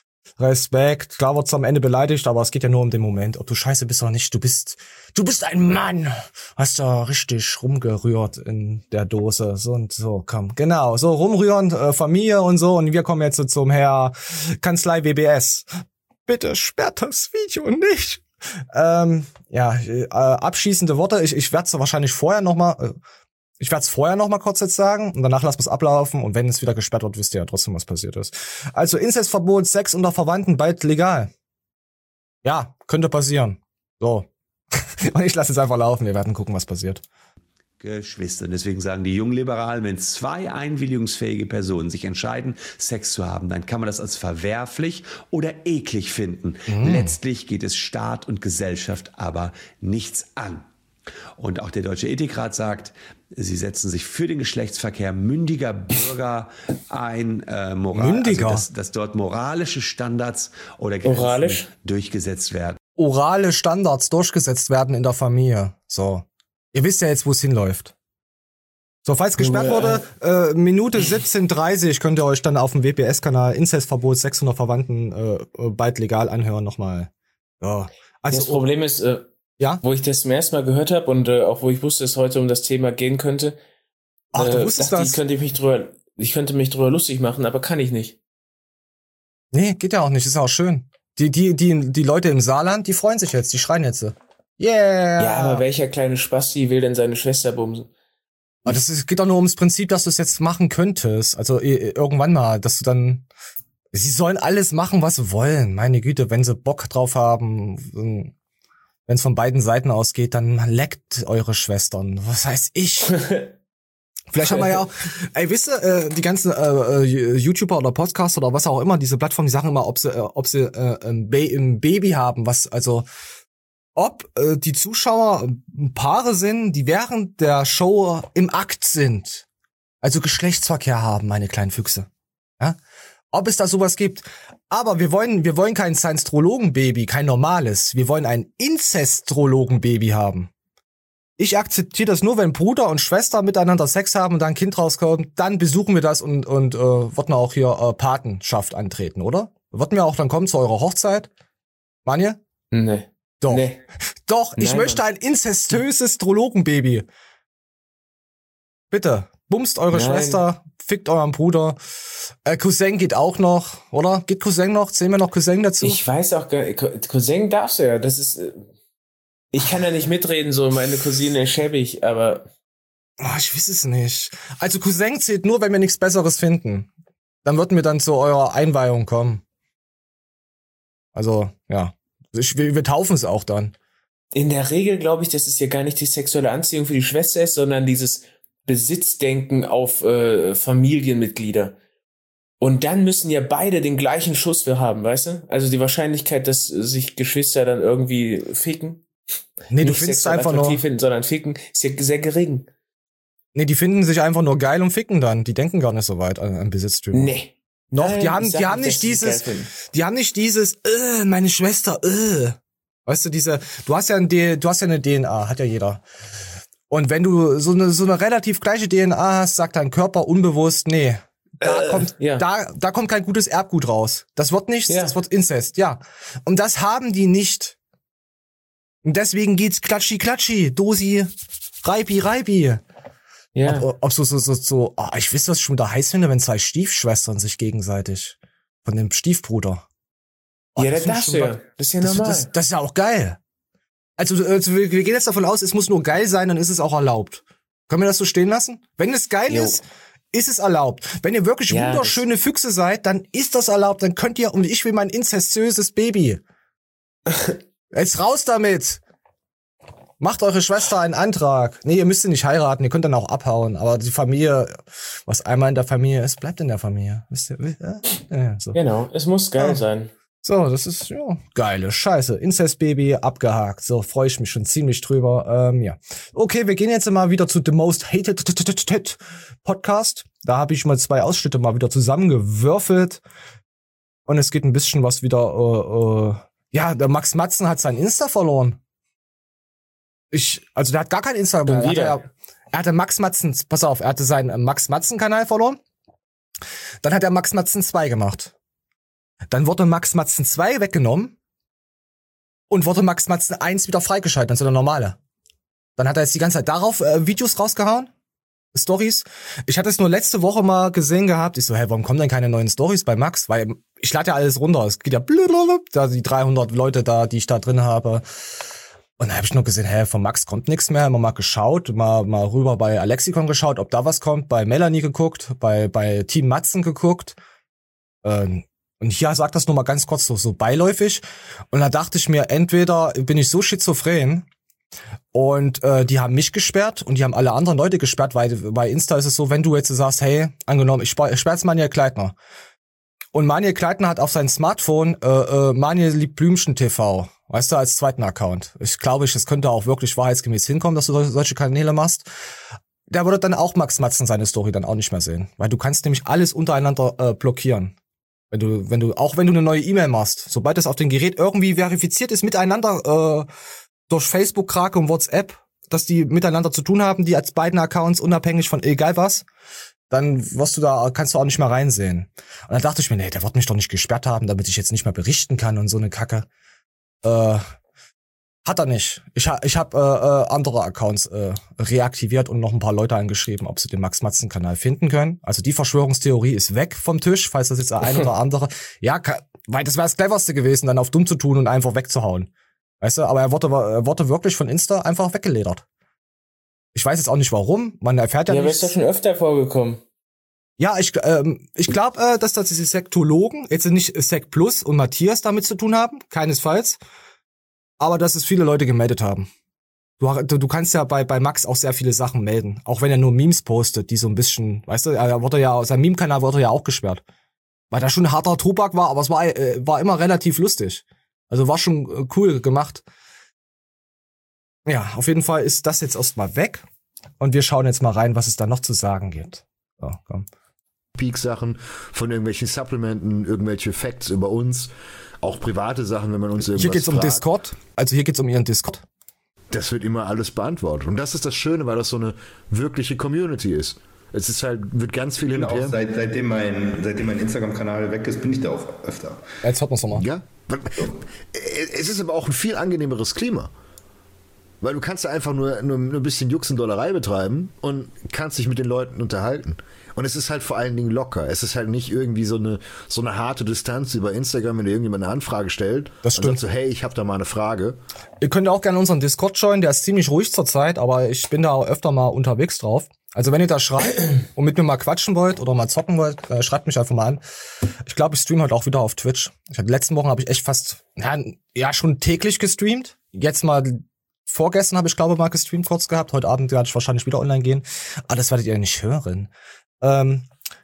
Klar wird's am Ende beleidigt, aber es geht ja nur um den Moment. Ob du scheiße bist oder nicht, du bist ein Mann. Hast da richtig rumgerührt in der Dose. So und so, komm. Genau, so rumrühren, Familie und so. Und wir kommen jetzt so zum Herr Kanzlei WBS. Bitte sperrt das Video nicht. Abschließende Worte. Ich werde es wahrscheinlich vorher noch mal kurz jetzt sagen und danach lassen wir es ablaufen und wenn es wieder gesperrt wird, wisst ihr ja trotzdem, was passiert ist. Also Inzestverbot, Sex unter Verwandten, bald legal. Ja, könnte passieren. So. Und ich lasse es einfach laufen, wir werden gucken, was passiert. Geschwistern. Deswegen sagen die Jungliberalen, wenn 2 einwilligungsfähige Personen sich entscheiden, Sex zu haben, dann kann man das als verwerflich oder eklig finden. Letztlich geht es Staat und Gesellschaft aber nichts an. Und auch der Deutsche Ethikrat sagt, sie setzen sich für den Geschlechtsverkehr mündiger Bürger ein, also dass dort moralische Standards oder Grenzen durchgesetzt werden. Orale Standards durchgesetzt werden in der Familie. So. Ihr wisst ja jetzt, wo es hinläuft. So, falls gesperrt wurde, Minute 17:30 könnt ihr euch dann auf dem WPS-Kanal Inzestverbot 600 Verwandten bald legal anhören nochmal. Ja. Also, das Problem ist, wo ich das zum ersten Mal gehört habe und auch wo ich wusste, dass es heute um das Thema gehen könnte, ach, du wusstest das? Ich könnte mich drüber lustig machen, aber kann ich nicht. Nee, geht ja auch nicht, ist ja auch schön. Die Leute im Saarland, die freuen sich jetzt, die schreien jetzt. Yeah! Ja, aber welcher kleine Spasti will denn seine Schwester bumsen? Aber es geht doch nur ums Prinzip, dass du es jetzt machen könntest. Also irgendwann mal, dass du dann... Sie sollen alles machen, was sie wollen. Meine Güte, wenn sie Bock drauf haben, wenn es von beiden Seiten ausgeht, dann leckt eure Schwestern. Was heißt ich? Vielleicht haben wir ja auch... wisst ihr, die ganzen YouTuber oder Podcaster oder was auch immer, diese Plattformen, die sagen immer, ob sie ein Baby haben, ob die Zuschauer Paare sind, die während der Show im Akt sind. Also Geschlechtsverkehr haben, meine kleinen Füchse. Ja? Ob es da sowas gibt. Aber wir wollen kein Science-Trologen-Baby, kein normales. Wir wollen ein Inzestrologen-Baby haben. Ich akzeptiere das nur, wenn Bruder und Schwester miteinander Sex haben und da ein Kind rauskommt. Dann besuchen wir das und würden auch hier Patenschaft antreten, oder? Würden wir auch dann kommen zu eurer Hochzeit? Manje? Nee. Doch. Nee. Doch, ich möchte ein inzestöses Trologenbaby. Bitte, bumst eure Schwester, fickt euren Bruder. Cousin geht auch noch, oder? Geht Cousin noch? Zählen wir noch Cousin dazu? Ich weiß auch gar nicht. Cousin darfst du ja. Das ist... Ich kann ja nicht mitreden, so meine Cousine ist schäbig, aber... Ich weiß es nicht. Also Cousin zählt nur, wenn wir nichts Besseres finden. Dann würden wir dann zu eurer Einweihung kommen. Also, ja. Wir taufen es auch dann. In der Regel glaube ich, dass es ja gar nicht die sexuelle Anziehung für die Schwester ist, sondern dieses Besitzdenken auf Familienmitglieder. Und dann müssen ja beide den gleichen Schuss für haben, weißt du? Also die Wahrscheinlichkeit, dass sich Geschwister dann irgendwie ficken. Nee, du findest einfach nur finden, sondern ficken, ist ja sehr gering. Nee, die finden sich einfach nur geil und ficken dann. Die denken gar nicht so weit an Besitztümer. Nee. Noch, die haben nicht dieses, meine Schwester, Weißt du, du hast ja eine DNA, hat ja jeder. Und wenn du so eine relativ gleiche DNA hast, sagt dein Körper unbewusst, nee, da kommt kein gutes Erbgut raus. Das wird nichts, das wird Inzest, ja. Und das haben die nicht. Und deswegen geht's klatschi, Dosi, Reibi. Ja. Ob so, ich weiß, was ich schon da heiß finde, wenn 2 Stiefschwestern sich gegenseitig von dem Stiefbruder. Das darfst du ja. Das ist ja normal. Das ist ja auch geil. Also wir gehen jetzt davon aus, es muss nur geil sein, dann ist es auch erlaubt. Können wir das so stehen lassen? Wenn es geil ist es erlaubt. Wenn ihr wirklich wunderschöne Füchse seid, dann ist das erlaubt. Dann könnt ihr, und ich will mein inzestiöses Baby. Jetzt raus damit! Macht eure Schwester einen Antrag. Nee, ihr müsst sie nicht heiraten, ihr könnt dann auch abhauen. Aber die Familie, was einmal in der Familie ist, bleibt in der Familie. Wisst ihr? Ja, so. Genau, es muss geil sein. So, das ist, geile Scheiße. Incest-Baby, abgehakt. So, freue ich mich schon ziemlich drüber. Okay, wir gehen jetzt mal wieder zu The Most Hated Podcast. Da habe ich mal 2 Ausschnitte mal wieder zusammengewürfelt. Und es geht ein bisschen was wieder, der Max Matzen hat sein Insta verloren. Der hat gar kein Insta mehr. Er hatte Max Matzen, pass auf, er hatte seinen Max Matzen-Kanal verloren. Dann hat er Max Matzen 2 gemacht. Dann wurde Max Matzen 2 weggenommen und wurde Max Matzen 1 wieder freigeschaltet, also der normale. Dann hat er jetzt die ganze Zeit darauf Videos rausgehauen, Stories. Ich hatte es nur letzte Woche mal gesehen gehabt. Ich so, warum kommen denn keine neuen Stories bei Max? Weil ich lade ja alles runter. Es geht ja da die 300 Leute da, die ich da drin habe. Und dann habe ich nur gesehen, von Max kommt nichts mehr. Immer mal geschaut, mal rüber bei Alexikon geschaut, ob da was kommt. Bei Melanie geguckt, bei Team Matzen geguckt. Und hier sagt das nur mal ganz kurz so beiläufig. Und da dachte ich mir, entweder bin ich so schizophren und die haben mich gesperrt und die haben alle anderen Leute gesperrt, weil bei Insta ist es so, wenn du jetzt sagst, hey, angenommen, ich sperre jetzt Manuel Kleitner. Und Manuel Kleitner hat auf sein Smartphone Manuel liebt Blümchen TV, weißt du, als zweiten Account. Ich glaube, es könnte auch wirklich wahrheitsgemäß hinkommen, dass du solche Kanäle machst. Der würde dann auch Max Matzen seine Story dann auch nicht mehr sehen. Weil du kannst nämlich alles untereinander blockieren. Wenn du eine neue E-Mail machst, sobald es auf dem Gerät irgendwie verifiziert ist miteinander durch Facebook, Krake und WhatsApp, dass die miteinander zu tun haben, die als beiden Accounts unabhängig von egal was, dann kannst du auch nicht mehr reinsehen. Und dann dachte ich mir, nee, der wird mich doch nicht gesperrt haben, damit ich jetzt nicht mehr berichten kann und so eine Kacke. Hat er nicht. Ich habe andere Accounts reaktiviert und noch ein paar Leute angeschrieben, ob sie den Max Matzen Kanal finden können. Also die Verschwörungstheorie ist weg vom Tisch, falls das jetzt ein oder andere. Ja, weil das wäre das Cleverste gewesen, dann auf dumm zu tun und einfach wegzuhauen. Weißt du, aber er wurde wirklich von Insta einfach weggeledert. Ich weiß jetzt auch nicht warum, man erfährt ja nicht. Ja, ist doch schon öfter vorgekommen. Ja, ich glaube, dass diese Sektologen, jetzt nicht Sekt Plus und Matthias damit zu tun haben, keinesfalls, aber dass es viele Leute gemeldet haben. Du kannst ja bei Max auch sehr viele Sachen melden, auch wenn er nur Memes postet, die so ein bisschen, weißt du, sein Meme-Kanal wurde ja auch gesperrt. Weil da schon harter Tobak war, aber es war immer relativ lustig. Also war schon cool gemacht. Ja, auf jeden Fall ist das jetzt erstmal weg. Und wir schauen jetzt mal rein, was es da noch zu sagen gibt. So, komm. Peak-Sachen von irgendwelchen Supplementen, irgendwelche Facts über uns, auch private Sachen, wenn man uns irgendwas Hier geht's um Discord. Also hier geht's um ihren Discord. Das wird immer alles beantwortet. Und das ist das Schöne, weil das so eine wirkliche Community ist. Es ist halt, wird ganz viel hinterher. Seitdem mein Instagram-Kanal weg ist, bin ich da auch öfter. Jetzt hört man's nochmal. Ja. Es ist aber auch ein viel angenehmeres Klima. Weil du kannst da einfach nur ein bisschen Juxendollerei betreiben und kannst dich mit den Leuten unterhalten. Und es ist halt vor allen Dingen locker. Es ist halt nicht irgendwie so eine harte Distanz über Instagram, wenn dir irgendjemand eine Anfrage stellt. Das stimmt. Und sagst so, hey, ich habe da mal eine Frage. Ihr könnt auch gerne unseren Discord joinen, der ist ziemlich ruhig zurzeit, aber ich bin da auch öfter mal unterwegs drauf. Also wenn ihr da schreibt und mit mir mal quatschen wollt oder mal zocken wollt, schreibt mich einfach mal an. Ich glaube, ich streame heute auch wieder auf Twitch. Die letzten Wochen habe ich echt fast, schon täglich gestreamt. Jetzt mal vorgestern habe ich, glaube ich, mal gestreamt kurz gehabt. Heute Abend werde ich wahrscheinlich wieder online gehen. Aber das werdet ihr nicht hören.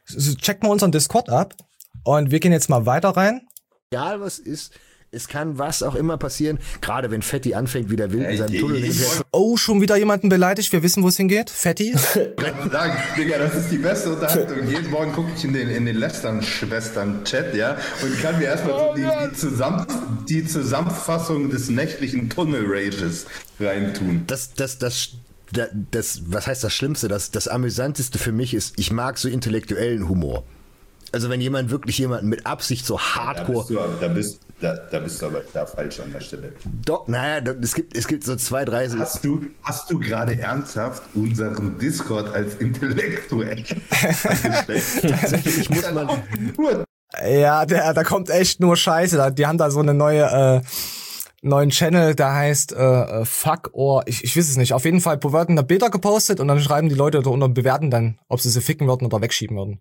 check mal unseren Discord ab und wir gehen jetzt mal weiter rein. Egal was ist, es kann was auch immer passieren, gerade wenn Fetti anfängt, wieder wild in seinem Tunnel. Oh, schon wieder jemanden beleidigt, wir wissen, wo es hingeht. Fetti? Ich kann sagen, Digga, das ist die beste Unterhaltung. Jeden Morgen gucke ich in den Lästern-Schwestern-Chat, ja, und kann mir erstmal die Zusammenfassung des nächtlichen Tunnel-Rages reintun. Das, was heißt das Schlimmste? Das Amüsanteste für mich ist, ich mag so intellektuellen Humor. Also wenn jemanden mit Absicht so hardcore... Da bist du aber da falsch an der Stelle. Doch, naja, es gibt so 2, 3... Hast du gerade ernsthaft unseren Discord als intellektuell angestellt? Ich muss mal... Ja, da kommt echt nur Scheiße. Die haben da so eine neuen Channel, der heißt Fuck or ich weiß es nicht. Auf jeden Fall werden da Bilder gepostet und dann schreiben die Leute darunter und bewerten dann, ob sie ficken würden oder wegschieben würden.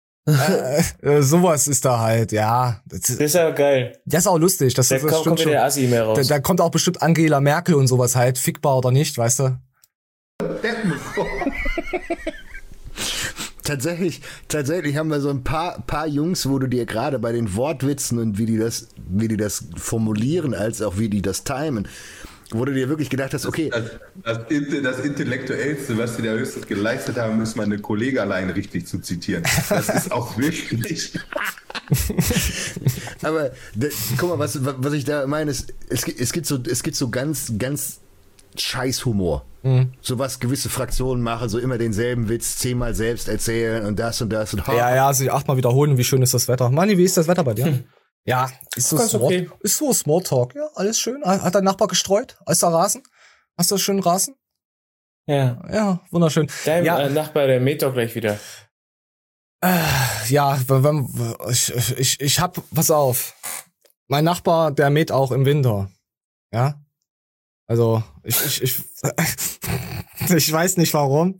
Sowas ist da halt, ja. Das ist ja geil. Das ist auch lustig. Da kommt schon der Assi mehr raus. Da kommt auch bestimmt Angela Merkel und sowas halt, fickbar oder nicht, weißt du? Tatsächlich haben wir so ein paar Jungs, wo du dir gerade bei den Wortwitzen und wie die das formulieren, als auch wie die das timen, wo du dir wirklich gedacht hast, okay. Das Intellektuellste, was sie da höchstens geleistet haben, ist meine Kollegalein richtig zu zitieren. Das ist auch wirklich. Aber guck mal, was ich da meine, ist, es gibt so ganz Scheißhumor. So was gewisse Fraktionen machen, so immer denselben Witz 10-mal selbst erzählen und das und das und Ja, sich 8-mal wiederholen, wie schön ist das Wetter. Manni, wie ist das Wetter bei dir? Ja, ist so Smalltalk. Ja, alles schön. Hat dein Nachbar gestreut? Ist da Rasen? Hast du schönen Rasen? Ja. Ja, wunderschön. Dein Nachbar, der mäht doch gleich wieder. Ja, ich hab, pass auf. Mein Nachbar, der mäht auch im Winter. Ja? Also, ich weiß nicht warum.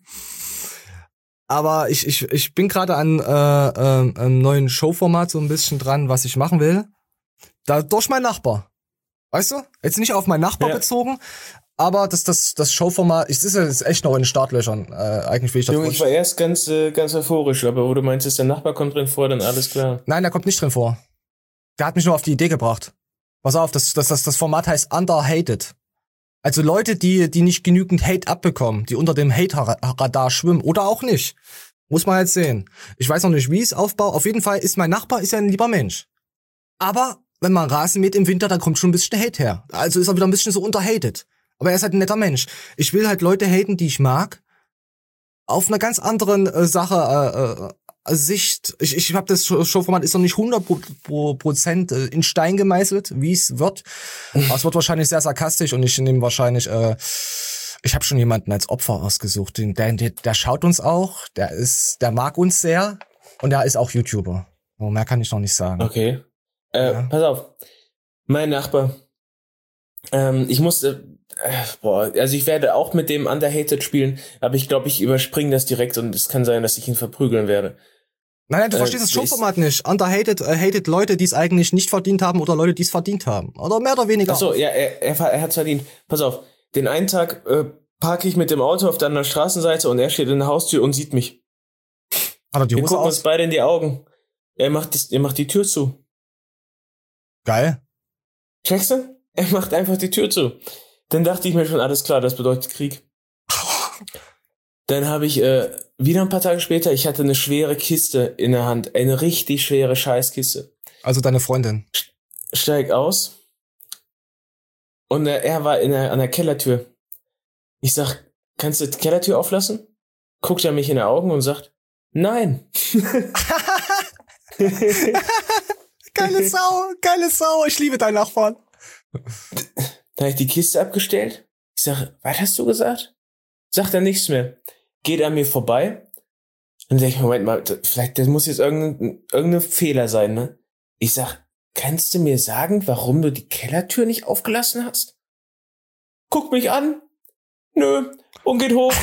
Aber ich bin gerade an einem neuen Showformat so ein bisschen dran, was ich machen will. Da durch meinen Nachbar. Weißt du? Jetzt nicht auf meinen Nachbar bezogen, aber das Showformat, es ist jetzt echt noch in den Startlöchern. Eigentlich will ich das. Ich war erst ganz euphorisch, aber wo du meinst, der Nachbar kommt drin vor, dann alles klar. Nein, der kommt nicht drin vor. Der hat mich nur auf die Idee gebracht. Pass auf, das Format heißt Underhated. Also Leute, die nicht genügend Hate abbekommen, die unter dem Hate-Radar schwimmen oder auch nicht. Muss man jetzt sehen. Ich weiß noch nicht, wie ich es aufbaue. Auf jeden Fall ist mein Nachbar ja ein lieber Mensch. Aber wenn man Rasen mäht im Winter, dann kommt schon ein bisschen Hate her. Also ist er wieder ein bisschen so unterhated. Aber er ist halt ein netter Mensch. Ich will halt Leute haten, die ich mag. Auf einer ganz anderen Sache Sicht. Ich habe das Showformat ist noch nicht 100% in Stein gemeißelt, wie es wird. Aber es wird wahrscheinlich sehr sarkastisch und ich nehme wahrscheinlich, ich habe schon jemanden als Opfer ausgesucht. Der schaut uns auch, der mag uns sehr und der ist auch YouTuber. Oh, mehr kann ich noch nicht sagen. Okay. Pass auf. Mein Nachbar. Ich musste, also ich werde auch mit dem Underhated spielen, aber ich glaube, ich überspringe das direkt und es kann sein, dass ich ihn verprügeln werde. Nein, du verstehst das Showformat nicht. Underhated hated Leute, die es eigentlich nicht verdient haben oder Leute, die es verdient haben. Oder mehr oder weniger. Achso, ja, er hat's verdient. Pass auf, den einen Tag parke ich mit dem Auto auf der anderen Straßenseite und er steht in der Haustür und sieht mich. Hat er die Hose Wir gucken uns beide in die Augen. Er macht die Tür zu. Geil. Checkst du? Er macht einfach die Tür zu. Dann dachte ich mir schon, alles klar, das bedeutet Krieg. Dann habe ich wieder ein paar Tage später, ich hatte eine schwere Kiste in der Hand. Eine richtig schwere Scheißkiste. Also deine Freundin. Steig aus. Und er war an der Kellertür. Ich sag, kannst du die Kellertür auflassen? Guckt er mich in die Augen und sagt, nein. Geile Sau, ich liebe deinen Nachbarn. Dann habe ich die Kiste abgestellt. Ich sag, was hast du gesagt? Sagt er nichts mehr. Geht an mir vorbei. Und denke ich, Moment mal, vielleicht, das muss jetzt irgendein Fehler sein, ne? Ich sag, kannst du mir sagen, warum du die Kellertür nicht aufgelassen hast? Guck mich an. Nö. Und geht hoch.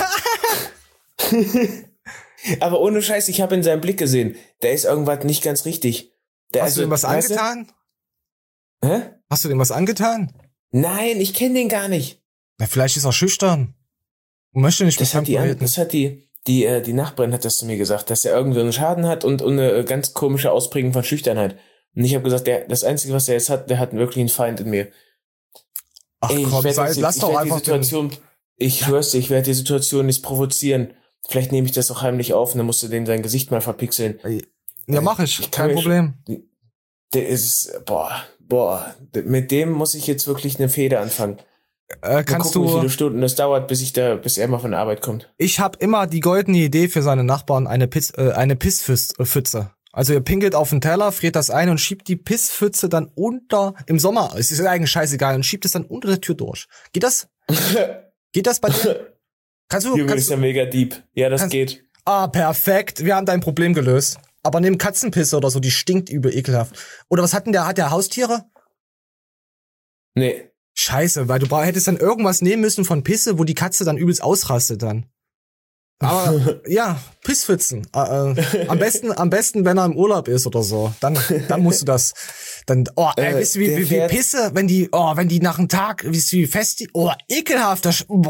Aber ohne Scheiß, ich habe in seinem Blick gesehen, da ist irgendwas nicht ganz richtig. Hast du ihm was angetan? Hä? Hast du dem was angetan? Nein, ich kenne den gar nicht. Na, vielleicht ist er schüchtern. Und möchte nicht das hat die Die Nachbarin hat das zu mir gesagt, dass er irgendwie einen Schaden hat und eine ganz komische Ausprägung von Schüchternheit. Und ich habe gesagt, das Einzige, was er jetzt hat, der hat wirklich einen Feind in mir. Ach komm, lass doch einfach ich schwör's dir, ich werde die Situation nicht provozieren. Vielleicht nehme ich das auch heimlich auf und dann musst du dem sein Gesicht mal verpixeln. Ja, mach ich kein Problem. Der ist, mit dem muss ich jetzt wirklich eine Fehde anfangen. Kannst du, wie viele Stunden das dauert, bis er mal von der Arbeit kommt. Ich habe immer die goldene Idee für seine Nachbarn, eine Pisspfütze. Also ihr pinkelt auf den Teller, friert das ein und schiebt die Pisspfütze dann im Sommer, es ist eigentlich scheißegal, und schiebt es dann unter der Tür durch. Geht das? Geht das bei dir? Junge, ist ja mega deep. Ja, das geht. Ah, perfekt. Wir haben dein Problem gelöst. Aber nimm Katzenpisse oder so, die stinkt übel ekelhaft. Oder was hat der Haustiere? Nee. Scheiße, weil du hättest dann irgendwas nehmen müssen von Pisse, wo die Katze dann übelst ausrastet dann. Aber ja, Pisspfützen. Am besten, wenn er im Urlaub ist oder so. Dann musst du das. Dann, weißt du, wie Pisse, wenn die nach einem Tag, wie fest die, ekelhaft,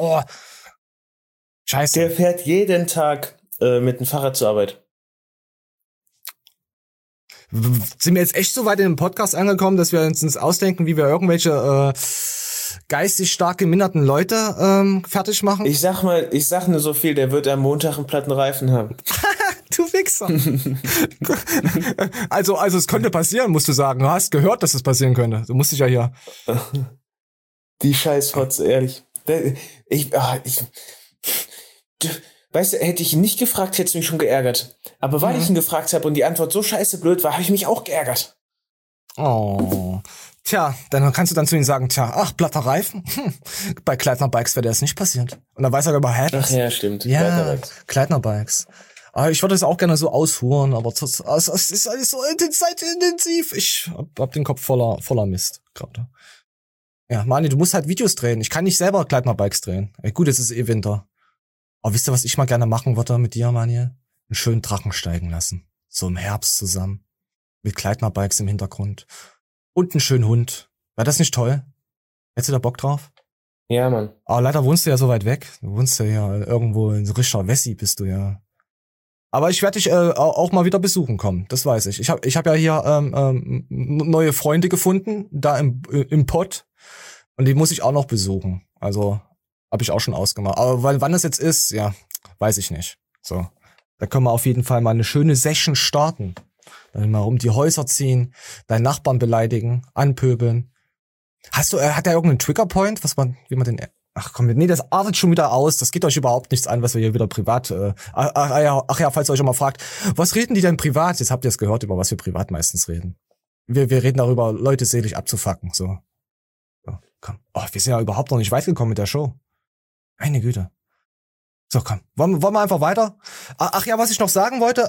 Scheiße. Der fährt jeden Tag mit dem Fahrrad zur Arbeit. Sind wir jetzt echt so weit in dem Podcast angekommen, dass wir uns ausdenken, wie wir irgendwelche geistig stark geminderten Leute fertig machen? Ich sag nur so viel, der wird am Montag einen platten Reifen haben. Du Wichser. Also es könnte passieren, musst du sagen. Du hast gehört, dass es passieren könnte. Du musst dich ja hier. Die Scheißfotze, ehrlich. Weißt du, hätte ich ihn nicht gefragt, hätte es mich schon geärgert. Aber weil ich ihn gefragt habe und die Antwort so scheiße blöd war, habe ich mich auch geärgert. Oh. Tja, dann kannst du dann zu ihm sagen, platter Reifen? Bei Kleidner Bikes wäre das nicht passiert. Und dann weiß er über Ach ja, stimmt. Ja, Kleidner Bikes. Aber ich würde das auch gerne so ausfuhren, aber es ist alles so zeitintensiv. Ich hab den Kopf voller Mist gerade. Ja, Mani, du musst halt Videos drehen. Ich kann nicht selber Kleidner Bikes drehen. Gut, es ist Winter. Aber wisst ihr, was ich mal gerne machen würde mit dir, Mani? Einen schönen Drachen steigen lassen. So im Herbst zusammen. Mit Kleidner Bikes im Hintergrund. Und einen schönen Hund. Wäre das nicht toll? Hättest du da Bock drauf? Ja, Mann. Aber leider wohnst du ja so weit weg. Du wohnst ja irgendwo in Rischer Wessi bist du ja. Aber ich werde dich auch mal wieder besuchen kommen. Das weiß ich. Ich hab ja hier neue Freunde gefunden, da im Pott. Und die muss ich auch noch besuchen. Also habe ich auch schon ausgemacht. Aber wann das jetzt ist, ja, weiß ich nicht. So, da können wir auf jeden Fall mal eine schöne Session starten. Dann mal um die Häuser ziehen, deinen Nachbarn beleidigen, anpöbeln. Hat er irgendeinen Triggerpoint, wie man den... Ach komm, nee, das artet schon wieder aus. Das geht euch überhaupt nichts an, was wir hier wieder privat... Ach ja, falls ihr euch immer fragt, was reden die denn privat? Jetzt habt ihr es gehört, über was wir privat meistens reden. Wir reden darüber, Leute selig abzufacken. So, komm. Oh, wir sind ja überhaupt noch nicht weit gekommen mit der Show. Meine Güte. So, komm. Wollen wir einfach weiter? Ach ja, was ich noch sagen wollte,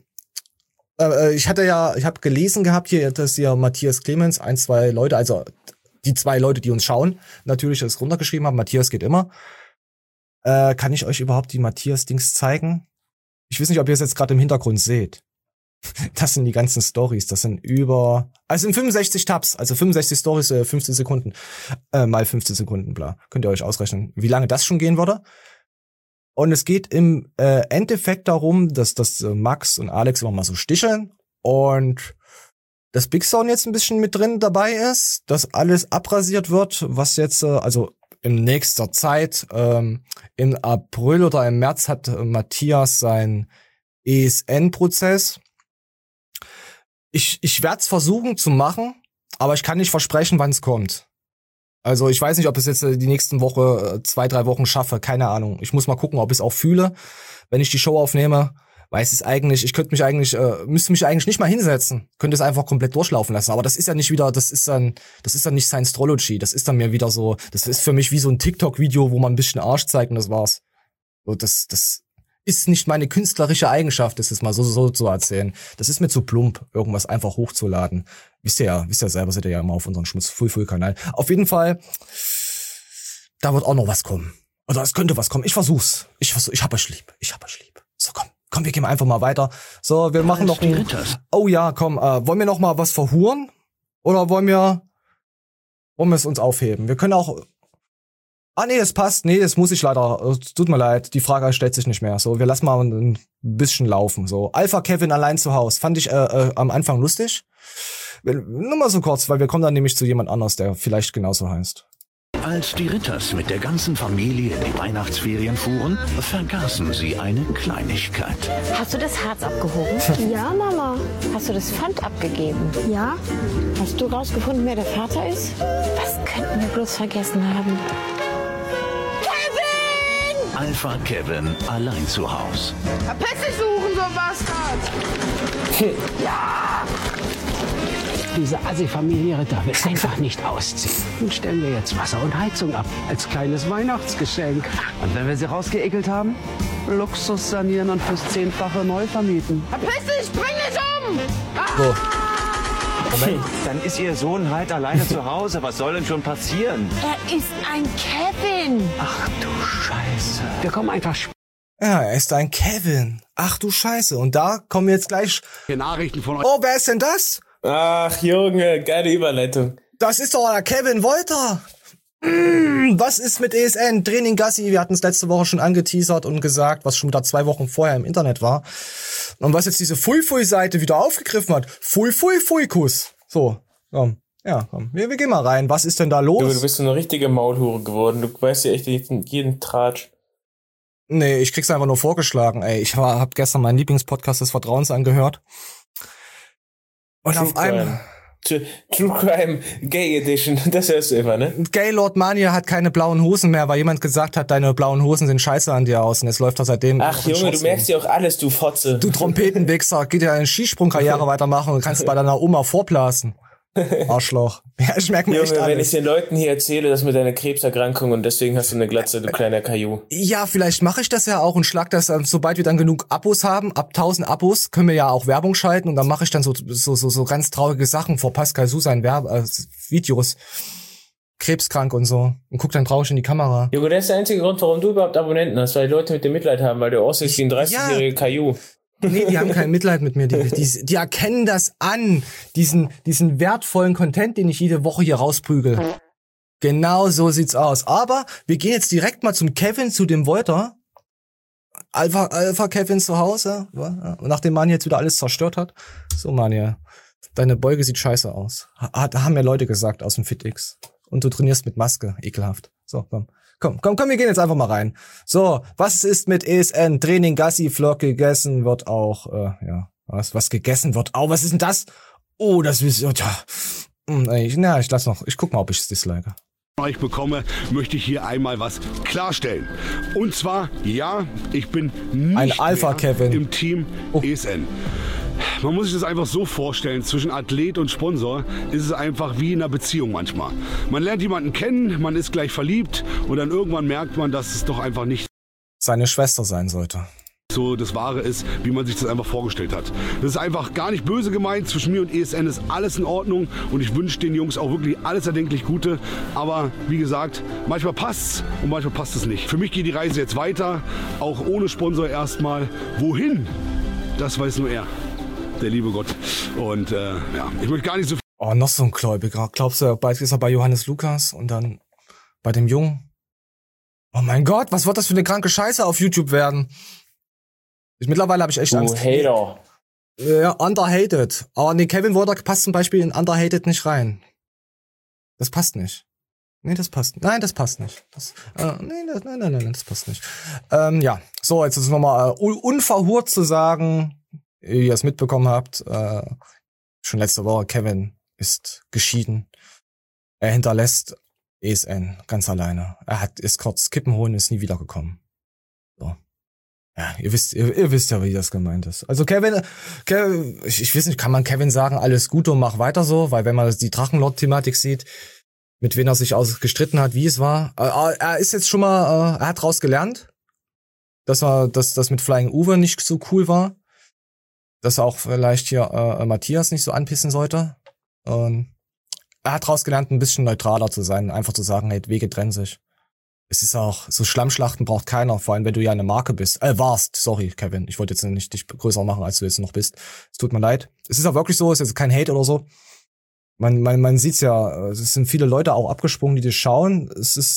ich habe gelesen gehabt hier, dass hier Matthias Clemens, 2 Leute, also die 2 Leute, die uns schauen, natürlich das runtergeschrieben haben. Matthias geht immer. Kann ich euch überhaupt die Matthias-Dings zeigen? Ich weiß nicht, ob ihr es jetzt gerade im Hintergrund seht. Das sind die ganzen Stories. Das sind sind 65 Tabs, also 65 Stories, 15 Sekunden. Mal 15 Sekunden, bla. Könnt ihr euch ausrechnen, wie lange das schon gehen würde? Und es geht im Endeffekt darum, dass Max und Alex immer mal so sticheln und dass Big Sound jetzt ein bisschen mit drin dabei ist, dass alles abrasiert wird, was jetzt, also in nächster Zeit, im April oder im März hat Matthias sein ESN-Prozess. Ich werde es versuchen zu machen, aber ich kann nicht versprechen, wann es kommt. Also ich weiß nicht, ob ich es jetzt die nächsten 2-3 Wochen schaffe, keine Ahnung. Ich muss mal gucken, ob ich es auch fühle, wenn ich die Show aufnehme. Weiß es eigentlich, müsste mich eigentlich nicht mal hinsetzen. Könnte es einfach komplett durchlaufen lassen. Aber das ist ja nicht wieder, das ist dann nicht Science-Trology. Das ist dann mir wieder so, das ist für mich wie so ein TikTok-Video, wo man ein bisschen Arsch zeigt und das war's. So, das ist nicht meine künstlerische Eigenschaft, das ist mal so zu erzählen. Das ist mir zu plump, irgendwas einfach hochzuladen. Wisst ihr selber, seid ihr ja immer auf unserem Schmutz-Full-Kanal. Auf jeden Fall, da wird auch noch was kommen. Oder es könnte was kommen. Ich versuch's. Ich hab euch lieb. So, komm, wir gehen einfach mal weiter. So, wir machen noch Oh ja, komm, wollen wir noch mal was verhuren? Oder wollen wir es uns aufheben? Wir können auch Nee, das passt. Nee, das muss ich leider. Tut mir leid, die Frage stellt sich nicht mehr. So, wir lassen mal ein bisschen laufen. So, Alpha Kevin allein zu Hause. Fand ich am Anfang lustig. Nur mal so kurz, weil wir kommen dann nämlich zu jemand anders, der vielleicht genauso heißt. Als die Ritters mit der ganzen Familie in die Weihnachtsferien fuhren, vergaßen sie eine Kleinigkeit. Hast du das Harz abgehoben? Ja, Mama. Hast du das Pfand abgegeben? Ja. Hast du rausgefunden, wer der Vater ist? Was könnten wir bloß vergessen haben? Kevin! Alpha Kevin allein zu Haus. Verpiss dich, suchen, so Bastard! Ja! Diese Assi-Familie Ritter will einfach nicht ausziehen. Nun stellen wir jetzt Wasser und Heizung ab, als kleines Weihnachtsgeschenk. Und wenn wir sie rausgeekelt haben, Luxus sanieren und fürs 10-fache neu vermieten. Verpiss dich, bring dich um! So. Moment, dann ist Ihr Sohn halt alleine zu Hause. Was soll denn schon passieren? Er ist ein Kevin. Ach du Scheiße. Wir kommen einfach Ja, er ist ein Kevin. Ach du Scheiße. Und da kommen jetzt gleich Nachrichten von euch. Oh, wer ist denn das? Ach, Junge, geile Überleitung. Das ist doch der Kevin Wolter. Was ist mit ESN? Training Gassi, wir hatten es letzte Woche schon angeteasert und gesagt, was schon wieder 2 Wochen vorher im Internet war. Und was jetzt diese Fui-Fui-Seite wieder aufgegriffen hat. Fui-Fui-Fui-Kuss. So, komm. Ja, komm. Wir gehen mal rein. Was ist denn da los? Du bist so eine richtige Maulhure geworden. Du weißt ja echt jeden Tratsch. Nee, ich krieg's einfach nur vorgeschlagen. Ey, ich hab gestern meinen Lieblingspodcast des Vertrauens angehört. Und True auf einmal... True Crime Gay Edition, das hörst du immer, ne? Gaylord Mania hat keine blauen Hosen mehr, weil jemand gesagt hat, deine blauen Hosen sehen scheiße an dir aus. Und jetzt läuft er seitdem... Ach Junge, du merkst ja auch alles, du Fotze. Du Trompetenwichser, geht ja eine Skisprungkarriere weitermachen und kannst bei deiner Oma vorblasen. Arschloch. Ja, ich merke mir Junge, echt alles. wenn ich den Leuten hier erzähle, dass mit deiner Krebserkrankung und deswegen hast du eine Glatze, du kleiner Kaju. Ja, vielleicht mache ich das ja auch und schlag das, sobald wir dann genug Abos haben, ab 1000 Abos, können wir ja auch Werbung schalten und dann mache ich dann so ganz traurige Sachen vor Pascal Su seinen Videos. Krebskrank und so. Und guck dann traurig in die Kamera. Junge, das ist der einzige Grund, warum du überhaupt Abonnenten hast, weil die Leute mit dir Mitleid haben, weil du aussiehst wie ein 30-jähriger Kaju. Nee, die haben kein Mitleid mit mir. Die erkennen das an. Diesen wertvollen Content, den ich jede Woche hier rausprügel. Genau so sieht's aus. Aber wir gehen jetzt direkt mal zum Kevin, zu dem Wolter. Alpha Kevin zu Hause. Nachdem man jetzt wieder alles zerstört hat. So, Manja, deine Beuge sieht scheiße aus. Haben ja Leute gesagt aus dem FitX. Und du trainierst mit Maske. Ekelhaft. So, komm. Komm, wir gehen jetzt einfach mal rein. So, was ist mit ESN? Training Gassi, Vlog gegessen wird auch, was gegessen wird auch. Was ist denn das? Oh, das ist, ich guck mal, ob ich es dislike. Ich bekomme, möchte ich hier einmal was klarstellen. Und zwar, ja, ich bin nicht ein Alpha Kevin im Team ESN. Man muss sich das einfach so vorstellen, zwischen Athlet und Sponsor ist es einfach wie in einer Beziehung manchmal. Man lernt jemanden kennen, man ist gleich verliebt und dann irgendwann merkt man, dass es doch einfach nicht seine Schwester sein sollte. So das Wahre ist, wie man sich das einfach vorgestellt hat. Das ist einfach gar nicht böse gemeint, zwischen mir und ESN ist alles in Ordnung und ich wünsche den Jungs auch wirklich alles erdenklich Gute. Aber wie gesagt, manchmal passt's und manchmal passt es nicht. Für mich geht die Reise jetzt weiter, auch ohne Sponsor erstmal. Wohin? Das weiß nur er. Der liebe Gott. Und ich möchte gar nicht so viel. Oh, noch so ein Gläubiger. Glaubst du, bald ist er bei Johannes Lukas und dann bei dem Jungen? Oh mein Gott, was wird das für eine kranke Scheiße auf YouTube werden? Mittlerweile habe ich echt Angst. Hater. Ja, Underhated. Aber nee, Kevin Wolter passt zum Beispiel in Underhated nicht rein. Das passt nicht. Nee, das passt. Nein, das passt nicht. Nein, das passt nicht. Ja, so, jetzt ist es nochmal unverhurt zu sagen, wie ihr es mitbekommen habt, schon letzte Woche, Kevin ist geschieden. Er hinterlässt ESN ganz alleine. Ist kurz Kippen holen, ist nie wiedergekommen. So. Ja, ihr wisst ja, wie das gemeint ist. Also Kevin, ich weiß nicht, kann man Kevin sagen, alles Gute und mach weiter so, weil wenn man die Drachenlord-Thematik sieht, mit wem er sich gestritten hat, wie es war, er ist jetzt schon mal, er hat draus gelernt, dass das mit Flying Uwe nicht so cool war. Dass er auch vielleicht hier Matthias nicht so anpissen sollte. Und er hat daraus gelernt, ein bisschen neutraler zu sein, einfach zu sagen, hey, Wege trennen sich. Es ist auch, so Schlammschlachten braucht keiner, vor allem wenn du ja eine Marke bist. Sorry, Kevin, ich wollte jetzt nicht dich größer machen, als du jetzt noch bist. Es tut mir leid. Es ist auch wirklich so, es ist jetzt kein Hate oder so. Man sieht's ja, es sind viele Leute auch abgesprungen, die das schauen. Es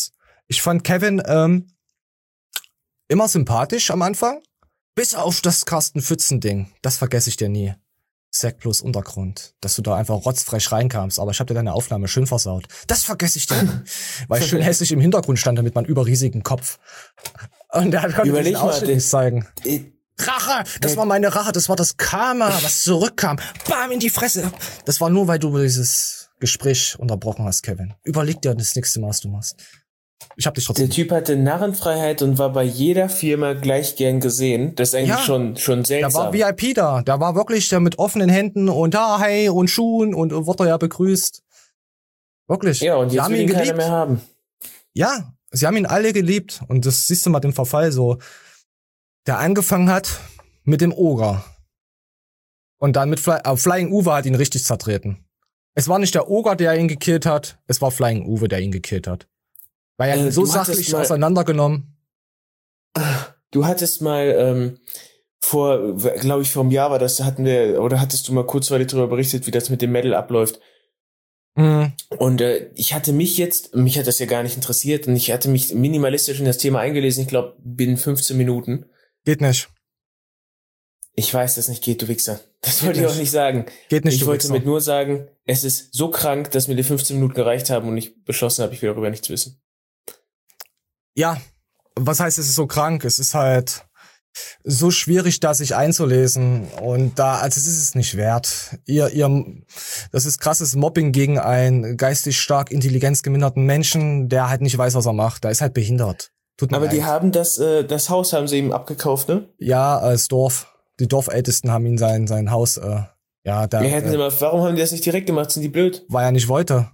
Ich fand Kevin immer sympathisch am Anfang. Bis auf das Carsten Pfützen-Ding. Das vergesse ich dir nie. Zack plus Untergrund. Dass du da einfach rotzfrech reinkamst. Aber ich hab dir deine Aufnahme schön versaut. Das vergesse ich dir nie. Weil ich schön hässlich im Hintergrund stand, damit man überriesigen Kopf. Und der konnte diesen Ausschnitt nicht zeigen. Rache! Das war meine Rache. Das war das Karma, was zurückkam. Bam, in die Fresse. Das war nur, weil du dieses Gespräch unterbrochen hast, Kevin. Überleg dir das nächste Mal, was du machst. Ich hab dich trotzdem. Der Typ hatte Narrenfreiheit und war bei jeder Firma gleich gern gesehen. Das ist eigentlich schon seltsam. Der war VIP da. Der war wirklich der mit offenen Händen und hey und Schuhen und wurde ja begrüßt. Wirklich. Ja, und jetzt will ihn keiner mehr haben. Ja, sie haben ihn alle geliebt. Und das siehst du mal den Verfall so. Der angefangen hat mit dem Oger. Und dann mit Flying Uwe hat ihn richtig zertreten. Es war nicht der Oger, der ihn gekillt hat. Es war Flying Uwe, der ihn gekillt hat. Weil er ihn so sachlich auseinandergenommen. Du hattest mal vor einem Jahr war das, hattest du mal kurzweilig darüber berichtet, wie das mit dem Medal abläuft. Mhm. Und mich hat das ja gar nicht interessiert und ich hatte mich minimalistisch in das Thema eingelesen, ich glaube, binnen 15 Minuten. Geht nicht. Ich weiß, dass es nicht geht, du Wichser. Das wollte ich auch nicht sagen. Geht nicht, ich wollte damit nur sagen, es ist so krank, dass mir die 15 Minuten gereicht haben und ich beschlossen habe, ich will darüber nichts wissen. Ja, was heißt, es ist so krank? Es ist halt so schwierig, da sich einzulesen. Und es ist es nicht wert. Das ist krasses Mobbing gegen einen geistig stark intelligenzgeminderten Menschen, der halt nicht weiß, was er macht. Der ist halt behindert. Aber die haben das Haus haben sie ihm abgekauft, ne? Ja, das Dorf. Die Dorfältesten haben ihm sein Haus, warum haben die das nicht direkt gemacht? Sind die blöd? Weil er nicht wollte.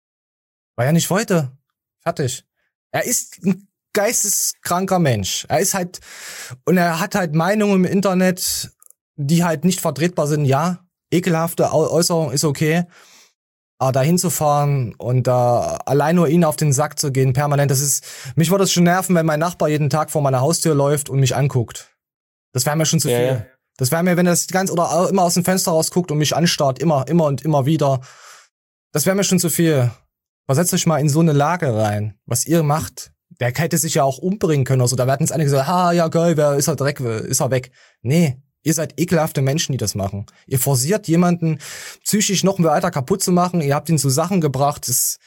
Fertig. Er ist ein geisteskranker Mensch. Er hat halt Meinungen im Internet, die halt nicht vertretbar sind. Ja, ekelhafte Äußerung ist okay. Aber da hinzufahren und da allein nur ihn auf den Sack zu gehen, permanent, mich würde es schon nerven, wenn mein Nachbar jeden Tag vor meiner Haustür läuft und mich anguckt. Das wäre mir schon zu viel. Ja. Das wäre mir, wenn er oder immer aus dem Fenster rausguckt und mich anstarrt, immer und immer wieder. Das wäre mir schon zu viel. Versetzt euch mal in so eine Lage rein, was ihr macht. Der hätte sich ja auch umbringen können oder so. Da werden jetzt einige gesagt, ja geil, ist er weg. Nee, ihr seid ekelhafte Menschen, die das machen. Ihr forciert jemanden psychisch noch weiter kaputt zu machen. Ihr habt ihn zu Sachen gebracht. Das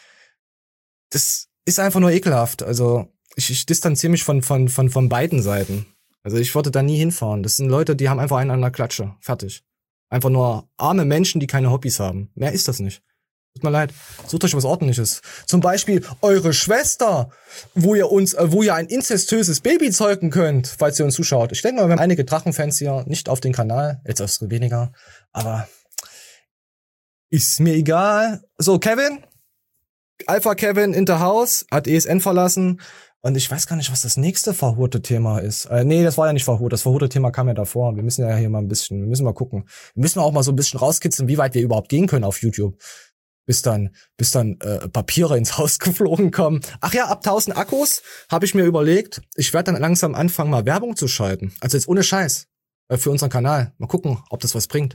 ist einfach nur ekelhaft. Also ich distanziere mich von beiden Seiten. Also ich würde da nie hinfahren. Das sind Leute, die haben einfach einen an der Klatsche. Fertig. Einfach nur arme Menschen, die keine Hobbys haben. Mehr ist das nicht. Tut mir leid. Sucht euch was Ordentliches. Zum Beispiel eure Schwester, wo ihr ein inzestöses Baby zeugen könnt, falls ihr uns zuschaut. Ich denke mal, wir haben einige Drachenfans hier, nicht auf den Kanal, jetzt erst weniger, aber ist mir egal. So, Kevin, Alpha Kevin in the house, hat ESN verlassen und ich weiß gar nicht, was das nächste verhurte Thema ist. Nee, das war ja nicht verhurt, das verhurte Thema kam ja davor. Wir müssen ja hier mal gucken. Wir müssen auch mal so ein bisschen rauskitzeln, wie weit wir überhaupt gehen können auf YouTube. Bis dann Papiere ins Haus geflogen kommen. Ach ja, ab 1000 Akkus habe ich mir überlegt, ich werde dann langsam anfangen, mal Werbung zu schalten. Also jetzt ohne Scheiß. Für unseren Kanal. Mal gucken, ob das was bringt.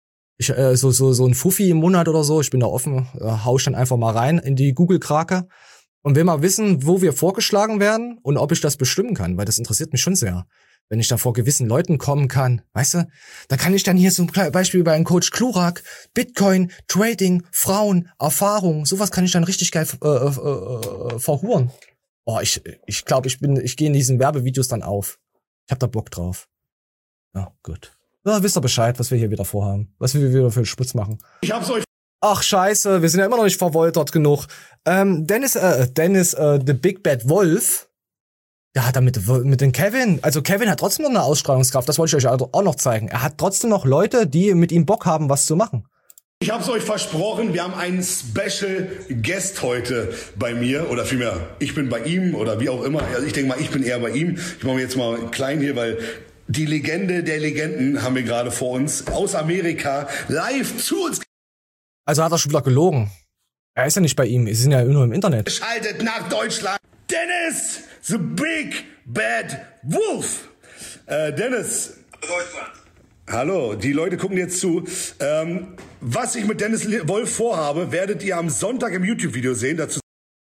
So ein Fuffi im Monat oder so, ich bin da offen, hau ich dann einfach mal rein in die Google-Krake und will mal wissen, wo wir vorgeschlagen werden und ob ich das bestimmen kann, weil das interessiert mich schon sehr. Wenn ich da vor gewissen Leuten kommen kann, weißt du, da kann ich dann hier so ein Beispiel bei einem Coach Klurak, Bitcoin, Trading, Frauen, Erfahrung, sowas kann ich dann richtig geil verhuren. Oh, ich glaube, ich gehe in diesen Werbevideos dann auf. Ich hab da Bock drauf. Ja, gut. Ja, wisst ihr Bescheid, was wir hier wieder vorhaben. Was wir wieder für Spitz machen. Ich hab's euch. Ach, scheiße, wir sind ja immer noch nicht verwoltert genug. Dennis, the Big Bad Wolf, der hat da mit den Kevin, also Kevin hat trotzdem noch eine Ausstrahlungskraft, das wollte ich euch auch noch zeigen. Er hat trotzdem noch Leute, die mit ihm Bock haben, was zu machen. Ich hab's euch versprochen, wir haben einen Special Guest heute bei mir, oder vielmehr, ich bin bei ihm, oder wie auch immer. Also ich denke mal, ich bin eher bei ihm. Ich mache mir jetzt mal klein hier, weil die Legende der Legenden haben wir gerade vor uns aus Amerika live zu uns. Also hat er schon wieder gelogen. Er ist ja nicht bei ihm, sie sind ja nur im Internet. Geschaltet nach Deutschland. Dennis, the Big Bad Wolf. Dennis. Deutschland. Hallo, die Leute gucken jetzt zu. Was ich mit Dennis Wolf vorhabe, werdet ihr am Sonntag im YouTube-Video sehen. Dazu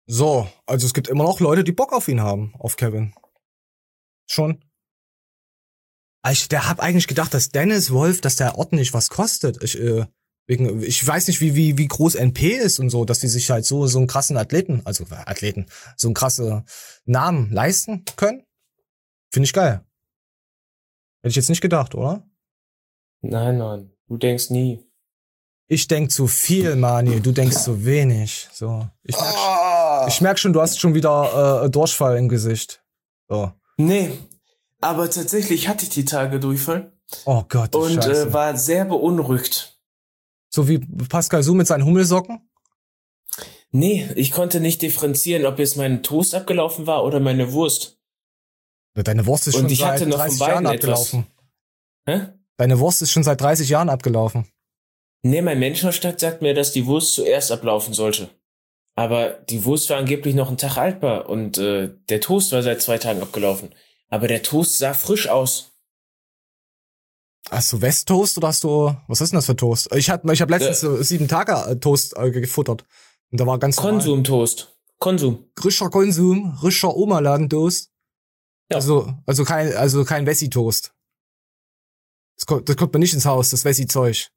So, also es gibt immer noch Leute, die Bock auf ihn haben, auf Kevin. Schon. Der hab eigentlich gedacht, dass Dennis Wolf, dass der ordentlich was kostet. Ich weiß nicht, wie groß NP ist und so, dass die sich halt so einen krassen so einen krassen Namen leisten können. Finde ich geil. Hätte ich jetzt nicht gedacht, oder? Nein, du denkst nie. Ich denk zu viel, Mani, du denkst zu wenig. So, ich merk schon, du hast schon wieder Durchfall im Gesicht. So. Nee, aber tatsächlich hatte ich die Tage Durchfall. Oh Gott, und war sehr beunruhigt. So wie Pascal Su mit seinen Hummelsocken? Nee, ich konnte nicht differenzieren, ob jetzt mein Toast abgelaufen war oder meine Wurst. Deine Wurst ist schon seit 30 Jahren abgelaufen. Hä? Deine Wurst ist schon seit 30 Jahren abgelaufen. Nee, mein Menschenverstand sagt mir, dass die Wurst zuerst ablaufen sollte. Aber die Wurst war angeblich noch einen Tag altbar und der Toast war seit 2 Tagen abgelaufen. Aber der Toast sah frisch aus. Hast du Westtoast oder hast du, was ist denn das für Toast? Ich hab letztens 7 Tage Toast gefuttert. Und da war ganz Konsum-Toast. Konsum. Rischer Oma-Laden-Toast. Ja. Also kein Wessi-Toast. Das kommt mir nicht ins Haus, das Wessi-Zeug.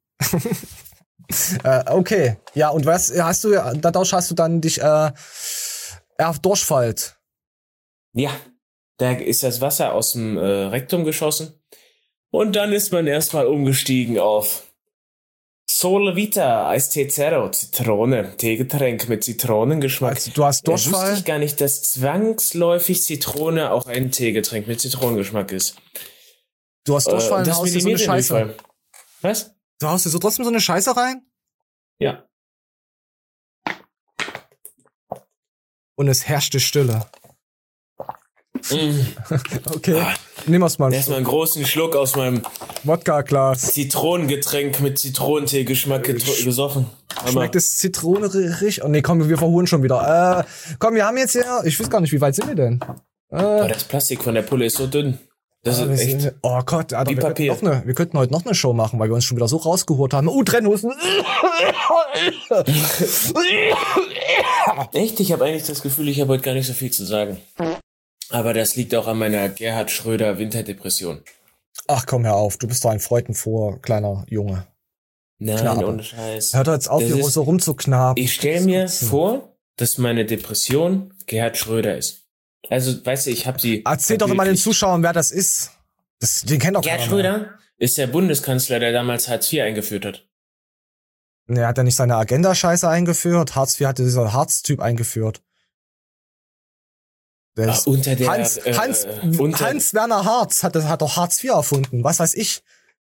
Okay. Ja, und was hast du, dadurch hast du dann dich durchfallt. Ja, da ist das Wasser aus dem Rektum geschossen. Und dann ist man erstmal umgestiegen auf Sole Vita, Eistee Zero, Zitrone, Teegetränk mit Zitronengeschmack. Also, du hast Durchfall? Wusste ich gar nicht, dass zwangsläufig Zitrone auch ein Teegetränk mit Zitronengeschmack ist. Du hast Durchfall und haust dir so eine Scheiße. Durchfall. Was? Du haust dir so trotzdem so eine Scheiße rein? Ja. Und es herrschte Stille. Okay, nehmen wir's mal. Erstmal einen großen Schluck aus meinem Wodka-Glas. Zitronengetränk mit Zitronentee-Geschmack gesoffen. Schmeckt es zitronerig? Oh nee, komm, wir verhuren schon wieder. Komm, wir haben jetzt hier, ich weiß gar nicht, wie weit sind wir denn? Das Plastik von der Pulle ist so dünn. Das ist echt. Oh Gott, Alter, wir könnten heute noch eine Show machen, weil wir uns schon wieder so rausgehurt haben. Trennhusten. Echt? Ich habe eigentlich das Gefühl, ich habe heute gar nicht so viel zu sagen. Aber das liegt auch an meiner Gerhard Schröder Winterdepression. Ach komm, hör auf, du bist doch ein freudenfroher kleiner Junge. Nein, Knabe. Ohne Scheiß. Hört jetzt auf, hier so rumzuknaben. Ich stelle mir vor, dass meine Depression Gerhard Schröder ist. Also, weißt du, ich habe sie... Erzähl doch mal den Zuschauern, wer das ist. Den kennt doch keiner. Gerhard Schröder ist der Bundeskanzler, der damals Hartz IV eingeführt hat. Ne, hat er nicht seine Agenda-Scheiße eingeführt? Hartz IV hatte dieser Hartz-Typ eingeführt. Unter der, Hans-Werner Hartz hat doch Hartz IV erfunden. Was weiß ich?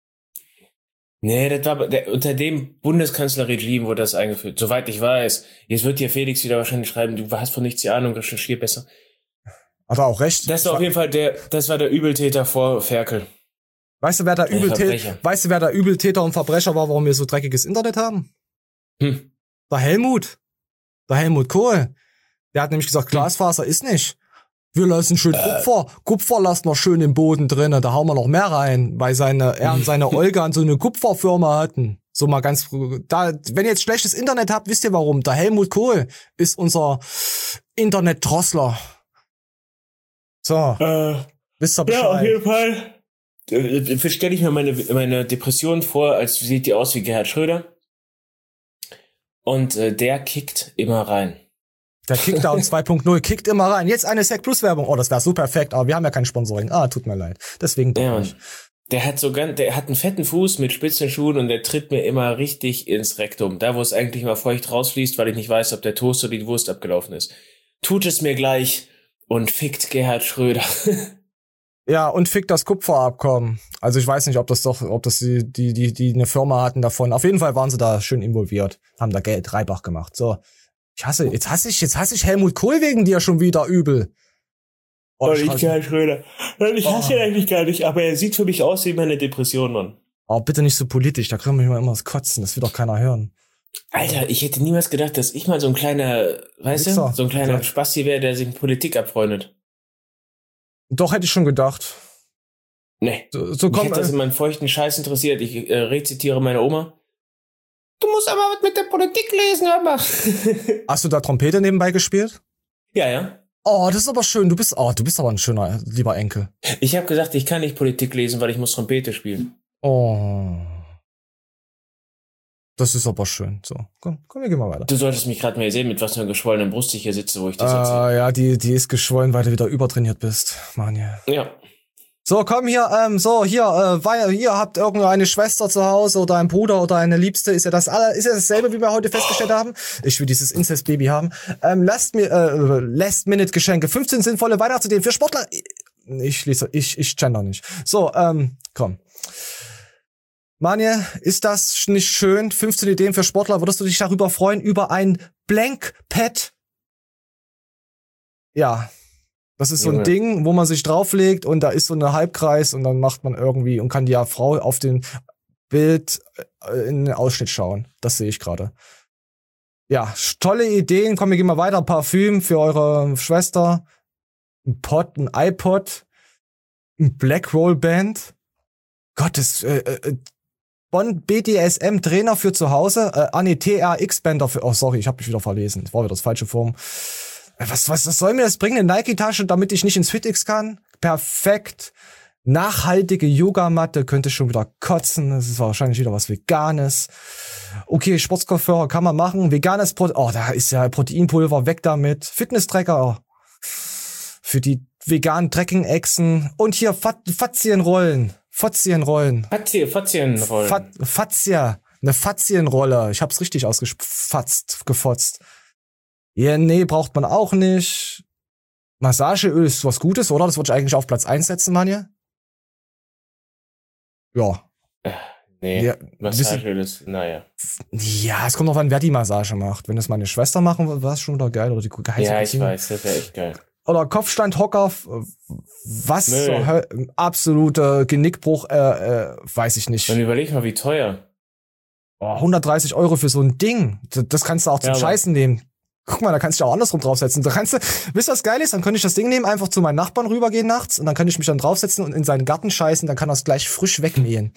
Nee, das war unter dem Bundeskanzlerregime wurde das eingeführt. Soweit ich weiß. Jetzt wird hier Felix wieder wahrscheinlich schreiben, du hast von nichts die Ahnung, recherchier besser. Hat er auch recht. Das war auf jeden Fall das war der Übeltäter vor Ferkel. Weißt du, wer der Übeltäter und Verbrecher war, warum wir so dreckiges Internet haben? Der Helmut Kohl. Der hat nämlich gesagt, Glasfaser ist nicht. Wir lassen schön Kupfer lassen wir schön im Boden drin, da hauen wir noch mehr rein, weil er und seine Olga so eine Kupferfirma hatten. So mal ganz, wenn ihr jetzt schlechtes Internet habt, wisst ihr warum. Der Helmut Kohl ist unser Internet-Drossler. So, wisst ihr Bescheid. Ja, auf jeden Fall. Stelle ich mir meine Depression vor, als sieht die aus wie Gerhard Schröder. Und der kickt immer rein. Der Kickdown 2.0 kickt immer rein. Jetzt eine Sec Plus Werbung. Oh, das wäre so perfekt, aber wir haben ja kein Sponsoring. Tut mir leid. Deswegen doch nicht. Der hat einen fetten Fuß mit spitzen Schuhen und der tritt mir immer richtig ins Rektum. Da, wo es eigentlich mal feucht rausfließt, weil ich nicht weiß, ob der Toast oder die Wurst abgelaufen ist. Tut es mir gleich und fickt Gerhard Schröder. Ja, und fickt das Kupferabkommen. Also ich weiß nicht, ob das die eine Firma hatten davon. Auf jeden Fall waren sie da schön involviert. Haben da Geld Reibach gemacht. So. Jetzt hasse ich Helmut Kohl wegen dir schon wieder übel. Oh, ich Gerhard Schröder. Ich hasse ihn eigentlich gar nicht, aber er sieht für mich aus wie meine Depression, Mann. Oh, bitte nicht so politisch, da kriegen wir immer das Kotzen, das will doch keiner hören. Alter, ich hätte niemals gedacht, dass ich mal so ein kleiner, weißt du, so ein kleiner Spasti wäre, der sich mit Politik abfreundet. Doch, hätte ich schon gedacht. Nee. So mich hat das in meinen feuchten Scheiß interessiert. Ich rezitiere meine Oma. Du musst aber was mit der Politik lesen, hör mal. Hast du da Trompete nebenbei gespielt? Ja. Oh, das ist aber schön. Du bist aber ein schöner, lieber Enkel. Ich habe gesagt, ich kann nicht Politik lesen, weil ich muss Trompete spielen. Oh. Das ist aber schön. So, komm, wir gehen mal weiter. Du solltest mich gerade mal sehen, mit was für einer geschwollenen Brust ich hier sitze, wo ich das erzähle. Ja, die ist geschwollen, weil du wieder übertrainiert bist, Manja. Ja. So, komm hier, hier habt irgendeine Schwester zu Hause oder ein Bruder oder eine Liebste. Ist ja dasselbe, wie wir heute festgestellt haben. Ich will dieses Incest-Baby haben. Last-Minute-Geschenke. 15 sinnvolle Weihnachtsideen für Sportler. Ich gender nicht. So, komm. Manje, ist das nicht schön? 15 Ideen für Sportler. Würdest du dich darüber freuen? Über ein Blank-Pad? Ja. Das ist so ein Ding, wo man sich drauflegt und da ist so eine Halbkreis und dann macht man irgendwie und kann die Frau auf dem Bild in den Ausschnitt schauen. Das sehe ich gerade. Ja, tolle Ideen. Komm, wir gehen mal weiter. Parfüm für eure Schwester. Ein iPod. Ein Blackroll-Band. Gottes, BDSM-Trainer für zu Hause. TRX-Bänder für, sorry, ich habe mich wieder verlesen. Das war wieder das falsche Form. Was soll mir das bringen? Eine Nike-Tasche, damit ich nicht ins FitX kann? Perfekt. Nachhaltige Yogamatte, könnte schon wieder kotzen. Das ist wahrscheinlich wieder was Veganes. Okay, Sportskopfhörer kann man machen. Veganes da ist ja Proteinpulver, weg damit. Fitness-Tracker für die veganen Trekking-Echsen. Und hier Fazienrollen. Eine Fazienrolle. Ich hab's richtig gefotzt. Ja, nee, braucht man auch nicht. Massageöl ist was Gutes, oder? Das würde ich eigentlich auf Platz 1 setzen, Manje. Ja. Nee, ja, Massageöl ist, naja. Ja, es kommt drauf an, wer die Massage macht. Wenn das meine Schwester machen würde, war es schon wieder geil. Oder die ja, ich weiß, das wäre echt geil. Oder Kopfsteinhocker, was? Absoluter Genickbruch, weiß ich nicht. Dann überleg mal, wie teuer. 130 € für so ein Ding. Das kannst du auch zum Scheißen nehmen. Guck mal, da kannst du auch andersrum draufsetzen. Wisst ihr, was geil ist? Dann könnte ich das Ding nehmen, einfach zu meinen Nachbarn rübergehen nachts und dann kann ich mich dann draufsetzen und in seinen Garten scheißen, dann kann er es gleich frisch wegmähen.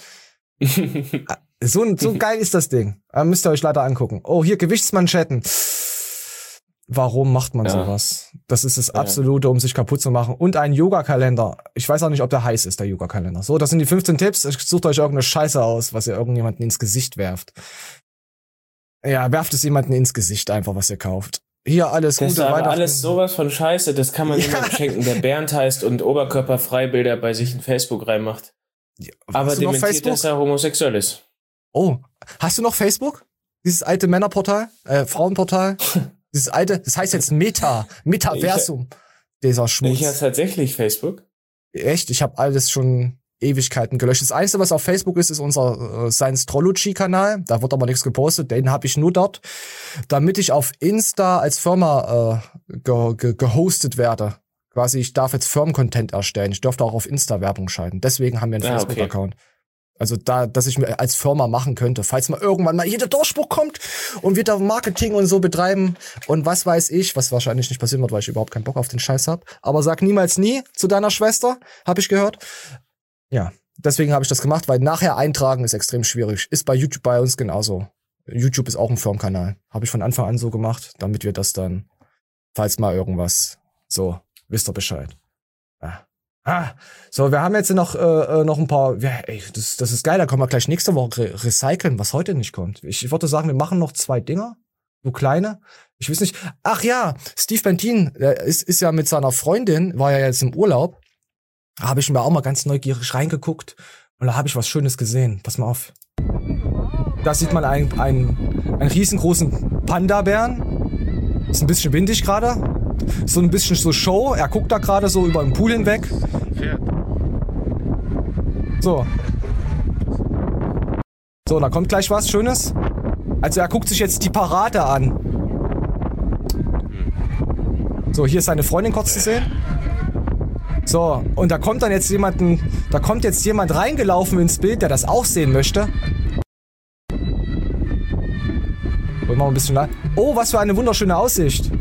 so geil ist das Ding. Müsst ihr euch leider angucken. Oh, hier Gewichtsmanschetten. Warum macht man sowas? Das ist das Absolute, um sich kaputt zu machen. Und ein Yoga-Kalender. Ich weiß auch nicht, ob der heiß ist, der Yoga-Kalender. So, das sind die 15 Tipps. Sucht euch irgendeine Scheiße aus, was ihr irgendjemanden ins Gesicht werft. Ja, werft es jemanden ins Gesicht einfach, was ihr kauft. Hier alles Gute Weihnachten. Das ist alles sowas von Scheiße, das kann man niemandem schenken, der Bernd heißt und Oberkörperfreibilder bei sich in Facebook reinmacht. Ja, aber dementiert, dass er homosexuell ist. Oh, hast du noch Facebook? Dieses alte Männerportal? Frauenportal? Dieses alte, das heißt jetzt Metaversum. Dieser Schmutz. Ich habe tatsächlich Facebook. Echt? Ich habe alles schon Ewigkeiten gelöscht. Das Einzige, was auf Facebook ist unser Science-Trology-Kanal. Da wird aber nichts gepostet. Den habe ich nur dort, damit ich auf Insta als Firma gehostet werde. Quasi, ich darf jetzt Firmen-Content erstellen. Ich dürfte auch auf Insta Werbung schalten. Deswegen haben wir einen Facebook-Account. Also dass ich mir als Firma machen könnte, falls mal irgendwann mal hier der Durchbruch kommt und wir da Marketing und so betreiben und was weiß ich, was wahrscheinlich nicht passieren wird, weil ich überhaupt keinen Bock auf den Scheiß habe. Aber sag niemals nie zu deiner Schwester, habe ich gehört. Ja, deswegen habe ich das gemacht, weil nachher eintragen ist extrem schwierig. Ist bei YouTube bei uns genauso. YouTube ist auch ein Firmenkanal. Habe ich von Anfang an so gemacht, damit wir das dann, falls mal irgendwas, so, wisst ihr Bescheid. Ja. So, wir haben jetzt noch ein paar, das ist geil, da können wir gleich nächste Woche recyceln, was heute nicht kommt. Ich würde sagen, wir machen noch 2 Dinger, so kleine. Ich weiß nicht, ach ja, Steve Bentin, der ist ja mit seiner Freundin, war ja jetzt im Urlaub. Da habe ich mir auch mal ganz neugierig reingeguckt und da habe ich was Schönes gesehen. Pass mal auf. Da sieht man einen riesengroßen Panda-Bären. Ist ein bisschen windig gerade. So ein bisschen so Show. Er guckt da gerade so über den Pool hinweg. So. So, da kommt gleich was Schönes. Also er guckt sich jetzt die Parade an. So, hier ist seine Freundin kurz zu sehen. So, und da kommt jetzt jemand reingelaufen ins Bild, der das auch sehen möchte. Wollen wir mal ein bisschen Oh, was für eine wunderschöne Aussicht.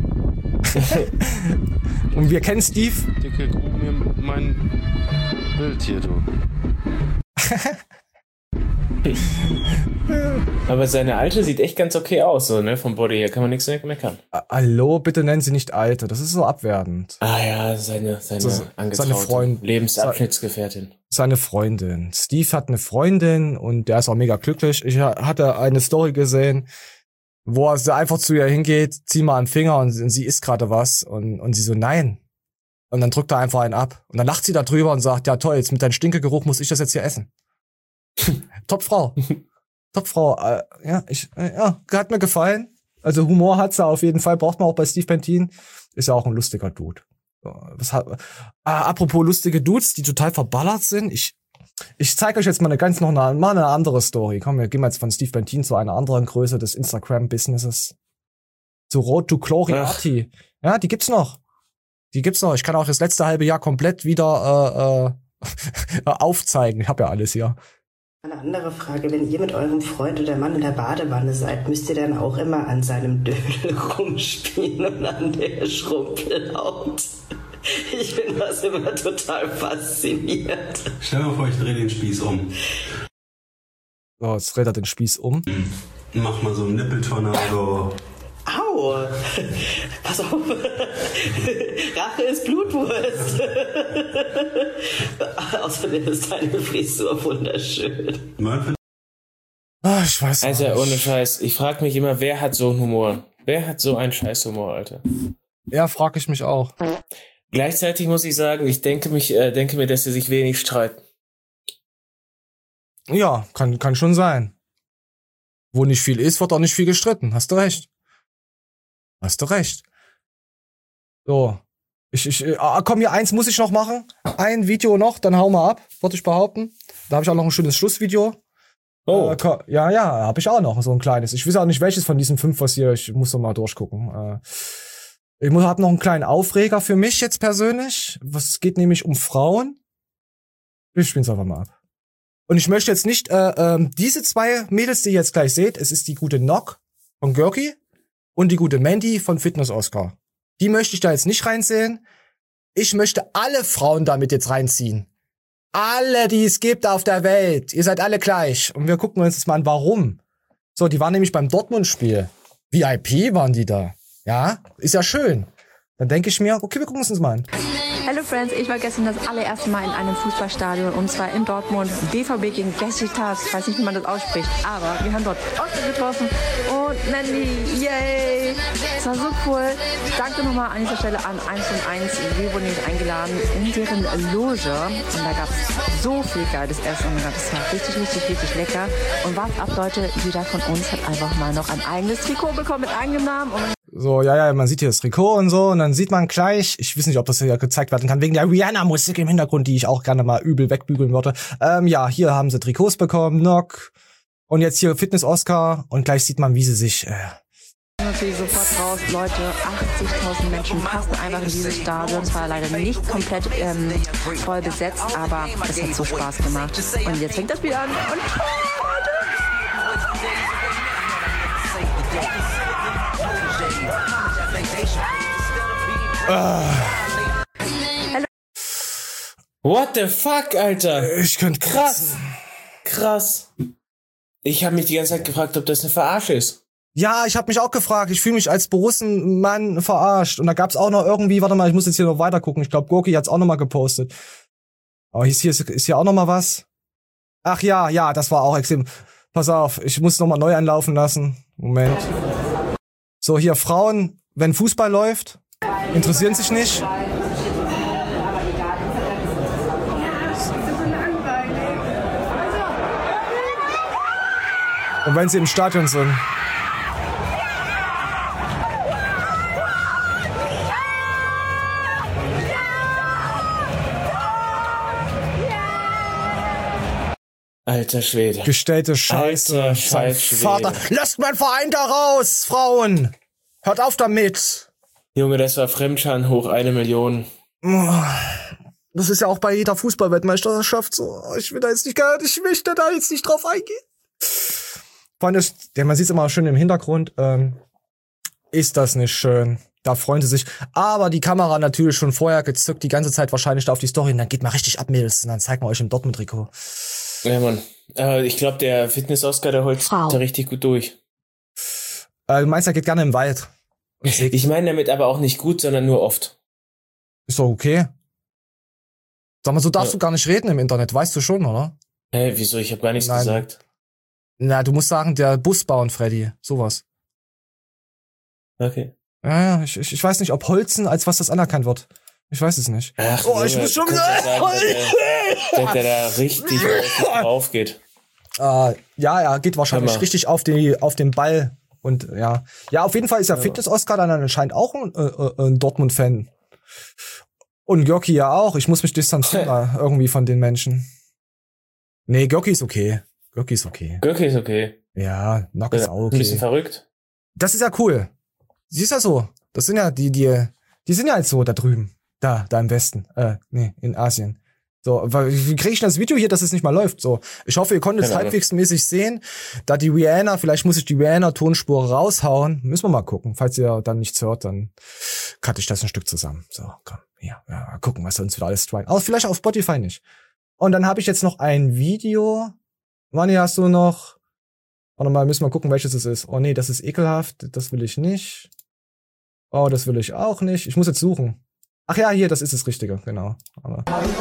Und wir kennen Steve. Dicke, guck mir mein Bild hier, du. Aber seine Alte sieht echt ganz okay aus, so, ne? Vom Body her kann man nichts meckern. Hallo, bitte nennen Sie nicht Alte, das ist so abwertend. Ah ja, seine Freundin, Lebensabschnittsgefährtin. Seine Freundin. Steve hat eine Freundin und der ist auch mega glücklich. Ich hatte eine Story gesehen, wo er einfach zu ihr hingeht, zieh mal am Finger und sie isst gerade was und sie so, nein. Und dann drückt er einfach einen ab. Und dann lacht sie da drüber und sagt, ja toll, jetzt mit deinem Stinkegeruch muss ich das jetzt hier essen. Top-Frau. Top-Frau. Hat mir gefallen. Also Humor hat sie auf jeden Fall, braucht man auch bei Steve Bentin. Ist ja auch ein lustiger Dude. Apropos lustige Dudes, die total verballert sind. Ich zeige euch jetzt mal eine andere Story. Komm, wir gehen jetzt von Steve Bentin zu einer anderen Größe des Instagram-Businesses. Zu Road to Gloriarty. Ja, die gibt's noch. Ich kann auch das letzte halbe Jahr komplett wieder aufzeigen. Ich habe ja alles hier. Eine andere Frage, wenn ihr mit eurem Freund oder Mann in der Badewanne seid, müsst ihr dann auch immer an seinem Dödel rumspielen und an der Schrumpelhaut? Ich finde das immer total faszinierend. Stell dir mal vor, ich drehe den Spieß um. So, jetzt dreht er den Spieß um. Mach mal so einen Nippeltornado. Au! Pass auf! Rache ist Blutwurst! Außerdem ist deine Frisur wunderschön. Ich weiß nicht. Also ohne Scheiß, ich frage mich immer, wer hat so einen Humor? Wer hat so einen Scheißhumor, Alter? Ja, frage ich mich auch. Gleichzeitig muss ich sagen, ich denke mir, dass sie sich wenig streiten. Ja, kann schon sein. Wo nicht viel ist, wird auch nicht viel gestritten. Hast du recht. So. Komm, hier eins muss ich noch machen. Ein Video noch, dann hauen wir ab, würde ich behaupten. Da habe ich auch noch ein schönes Schlussvideo. Oh. Ja, habe ich auch noch so ein kleines. Ich weiß auch nicht, welches von diesen 5 was hier. Ich muss noch mal durchgucken. Ich habe noch einen kleinen Aufreger für mich jetzt persönlich. Es geht nämlich um Frauen. Wir spielen es einfach mal ab. Und ich möchte jetzt nicht diese 2 Mädels, die ihr jetzt gleich seht, es ist die gute Nock von Görki und die gute Mandy von Fitness Oscar. Die möchte ich da jetzt nicht reinsehen. Ich möchte alle Frauen damit jetzt reinziehen. Alle, die es gibt auf der Welt. Ihr seid alle gleich. Und wir gucken uns jetzt mal an, warum. So, die waren nämlich beim Dortmund-Spiel. VIP waren die da. Ja, ist ja schön. Dann denke ich mir, okay, wir gucken uns das mal an. Hallo Friends, ich war gestern das allererste Mal in einem Fußballstadion und zwar in Dortmund. BVB gegen Besiktas, ich weiß nicht, wie man das ausspricht, aber wir haben dort Oscar getroffen und Mandy, yay! Das war so cool. Danke nochmal an dieser Stelle an 1&1. Wir wurden nämlich eingeladen in deren Loge und da gab es so viel geiles Essen und das war richtig lecker. Und was ab, Leute, jeder von uns hat einfach mal noch ein eigenes Trikot bekommen mit eigenem Namen. Und so, ja, man sieht hier das Trikot und so und dann sieht man gleich, ich weiß nicht, ob das hier gezeigt werden kann, wegen der Rihanna-Musik im Hintergrund, die ich auch gerne mal übel wegbügeln würde. Ja, hier haben sie Trikots bekommen, Nock und jetzt hier Fitness Oscar und gleich sieht man, wie sie sich natürlich sofort raus, Leute, 80.000 Menschen passen einfach in dieses Stadion. Es war leider nicht komplett voll besetzt, aber es hat so Spaß gemacht. Und jetzt fängt das Spiel an und What the fuck, Alter? Ich könnte krass. Ich habe mich die ganze Zeit gefragt, ob das eine Verarsche ist. Ja, ich habe mich auch gefragt. Ich fühle mich als Borussenmann verarscht. Und da gab's auch noch irgendwie, warte mal, ich muss jetzt hier noch weiter gucken. Ich glaube, Gorki hat's auch noch mal gepostet. Aber ist hier auch noch mal was? Ach ja, das war auch extrem. Pass auf, ich muss noch mal neu anlaufen lassen. Moment. So, hier Frauen, wenn Fußball läuft, interessieren sich nicht. Und wenn sie im Stadion sind. Alter Schwede. Gestellte Scheiße. Alter Scheiße. Vater, lasst meinen Verein da raus, Frauen! Hört auf damit! Junge, das war Fremdscham hoch 1 Million. Das ist ja auch bei jeder Fußball-Weltmeisterschaft so. Ich möchte da jetzt nicht drauf eingehen. Vor allem, man sieht es immer schön im Hintergrund. Ist das nicht schön? Da freuen sie sich. Aber die Kamera natürlich schon vorher gezückt, die ganze Zeit wahrscheinlich da auf die Story. Und dann geht mal richtig ab, Mädels. Und dann zeigen wir euch im Dortmund-Trikot. Ja, Mann. Ich glaube, der Fitness-Oscar, der holt da richtig gut durch. Du meinst, er geht gerne im Wald. Ich meine damit aber auch nicht gut, sondern nur oft. Ist doch okay. Sag mal, so darfst du gar nicht reden im Internet, weißt du schon, oder? Wieso? Ich habe gar nichts gesagt. Na, du musst sagen, der Bus bauen, Freddy. Sowas. Okay. Ja, ich weiß nicht, ob Holzen als was das anerkannt wird. Ich weiß es nicht. Ach, ich muss schon wieder... Dass der da richtig drauf geht. Ja, geht wahrscheinlich richtig auf den Ball. Und ja, auf jeden Fall ist der Fitness-Oscar dann anscheinend auch ein Dortmund-Fan. Und Görki ja auch. Ich muss mich distanzieren irgendwie von den Menschen. Nee, Görki ist okay. Görki ist okay. Ja, Nock ist auch okay. Ein bisschen verrückt. Das ist ja cool. Siehst ja so. Das sind ja die sind ja jetzt so da drüben. Da im Westen. In Asien. So, wie kriege ich das Video hier, dass es nicht mal läuft? So, ich hoffe, ihr konntet es halbwegs mäßig sehen. Da die Rihanna, vielleicht muss ich die Rihanna-Tonspur raushauen. Müssen wir mal gucken. Falls ihr dann nichts hört, dann cutte ich das ein Stück zusammen. So, komm, hier. Ja, mal gucken, was uns wieder alles striken. Aber vielleicht auf Spotify nicht. Und dann habe ich jetzt noch ein Video. Manni, hast du noch? Warte mal, müssen wir gucken, welches es ist. Oh nee, das ist ekelhaft. Das will ich nicht. Oh, das will ich auch nicht. Ich muss jetzt suchen. Ach ja, hier, das ist das Richtige, genau. Aber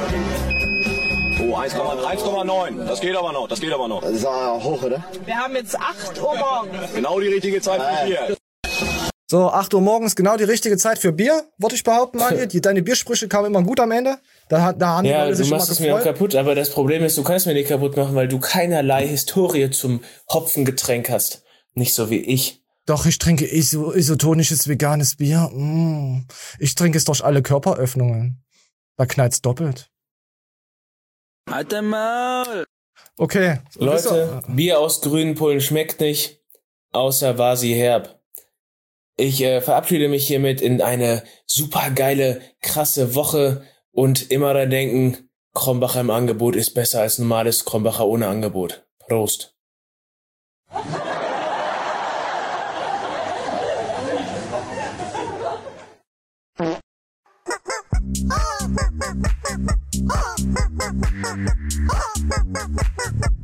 1,9. Das geht aber noch. Das ist hoch, oder? Wir haben jetzt 8 Uhr morgens. Genau die richtige Zeit für Bier. So, 8 Uhr morgens, genau die richtige Zeit für Bier, würde ich behaupten, Manni. Deine Biersprüche kamen immer gut am Ende. Da haben die Leute sich du machst es mir auch kaputt, aber das Problem ist, du kannst mir nicht kaputt machen, weil du keinerlei Historie zum Hopfengetränk hast. Nicht so wie ich. Doch, ich trinke isotonisches veganes Bier. Ich trinke es durch alle Körperöffnungen. Da knallt's doppelt. Halt dein Maul! Okay. Leute, Bier aus grünen Pullen schmeckt nicht, außer war sie herb. Ich verabschiede mich hiermit in eine super geile, krasse Woche und immer daran denken, Krombacher im Angebot ist besser als normales Krombacher ohne Angebot. Prost. Oh,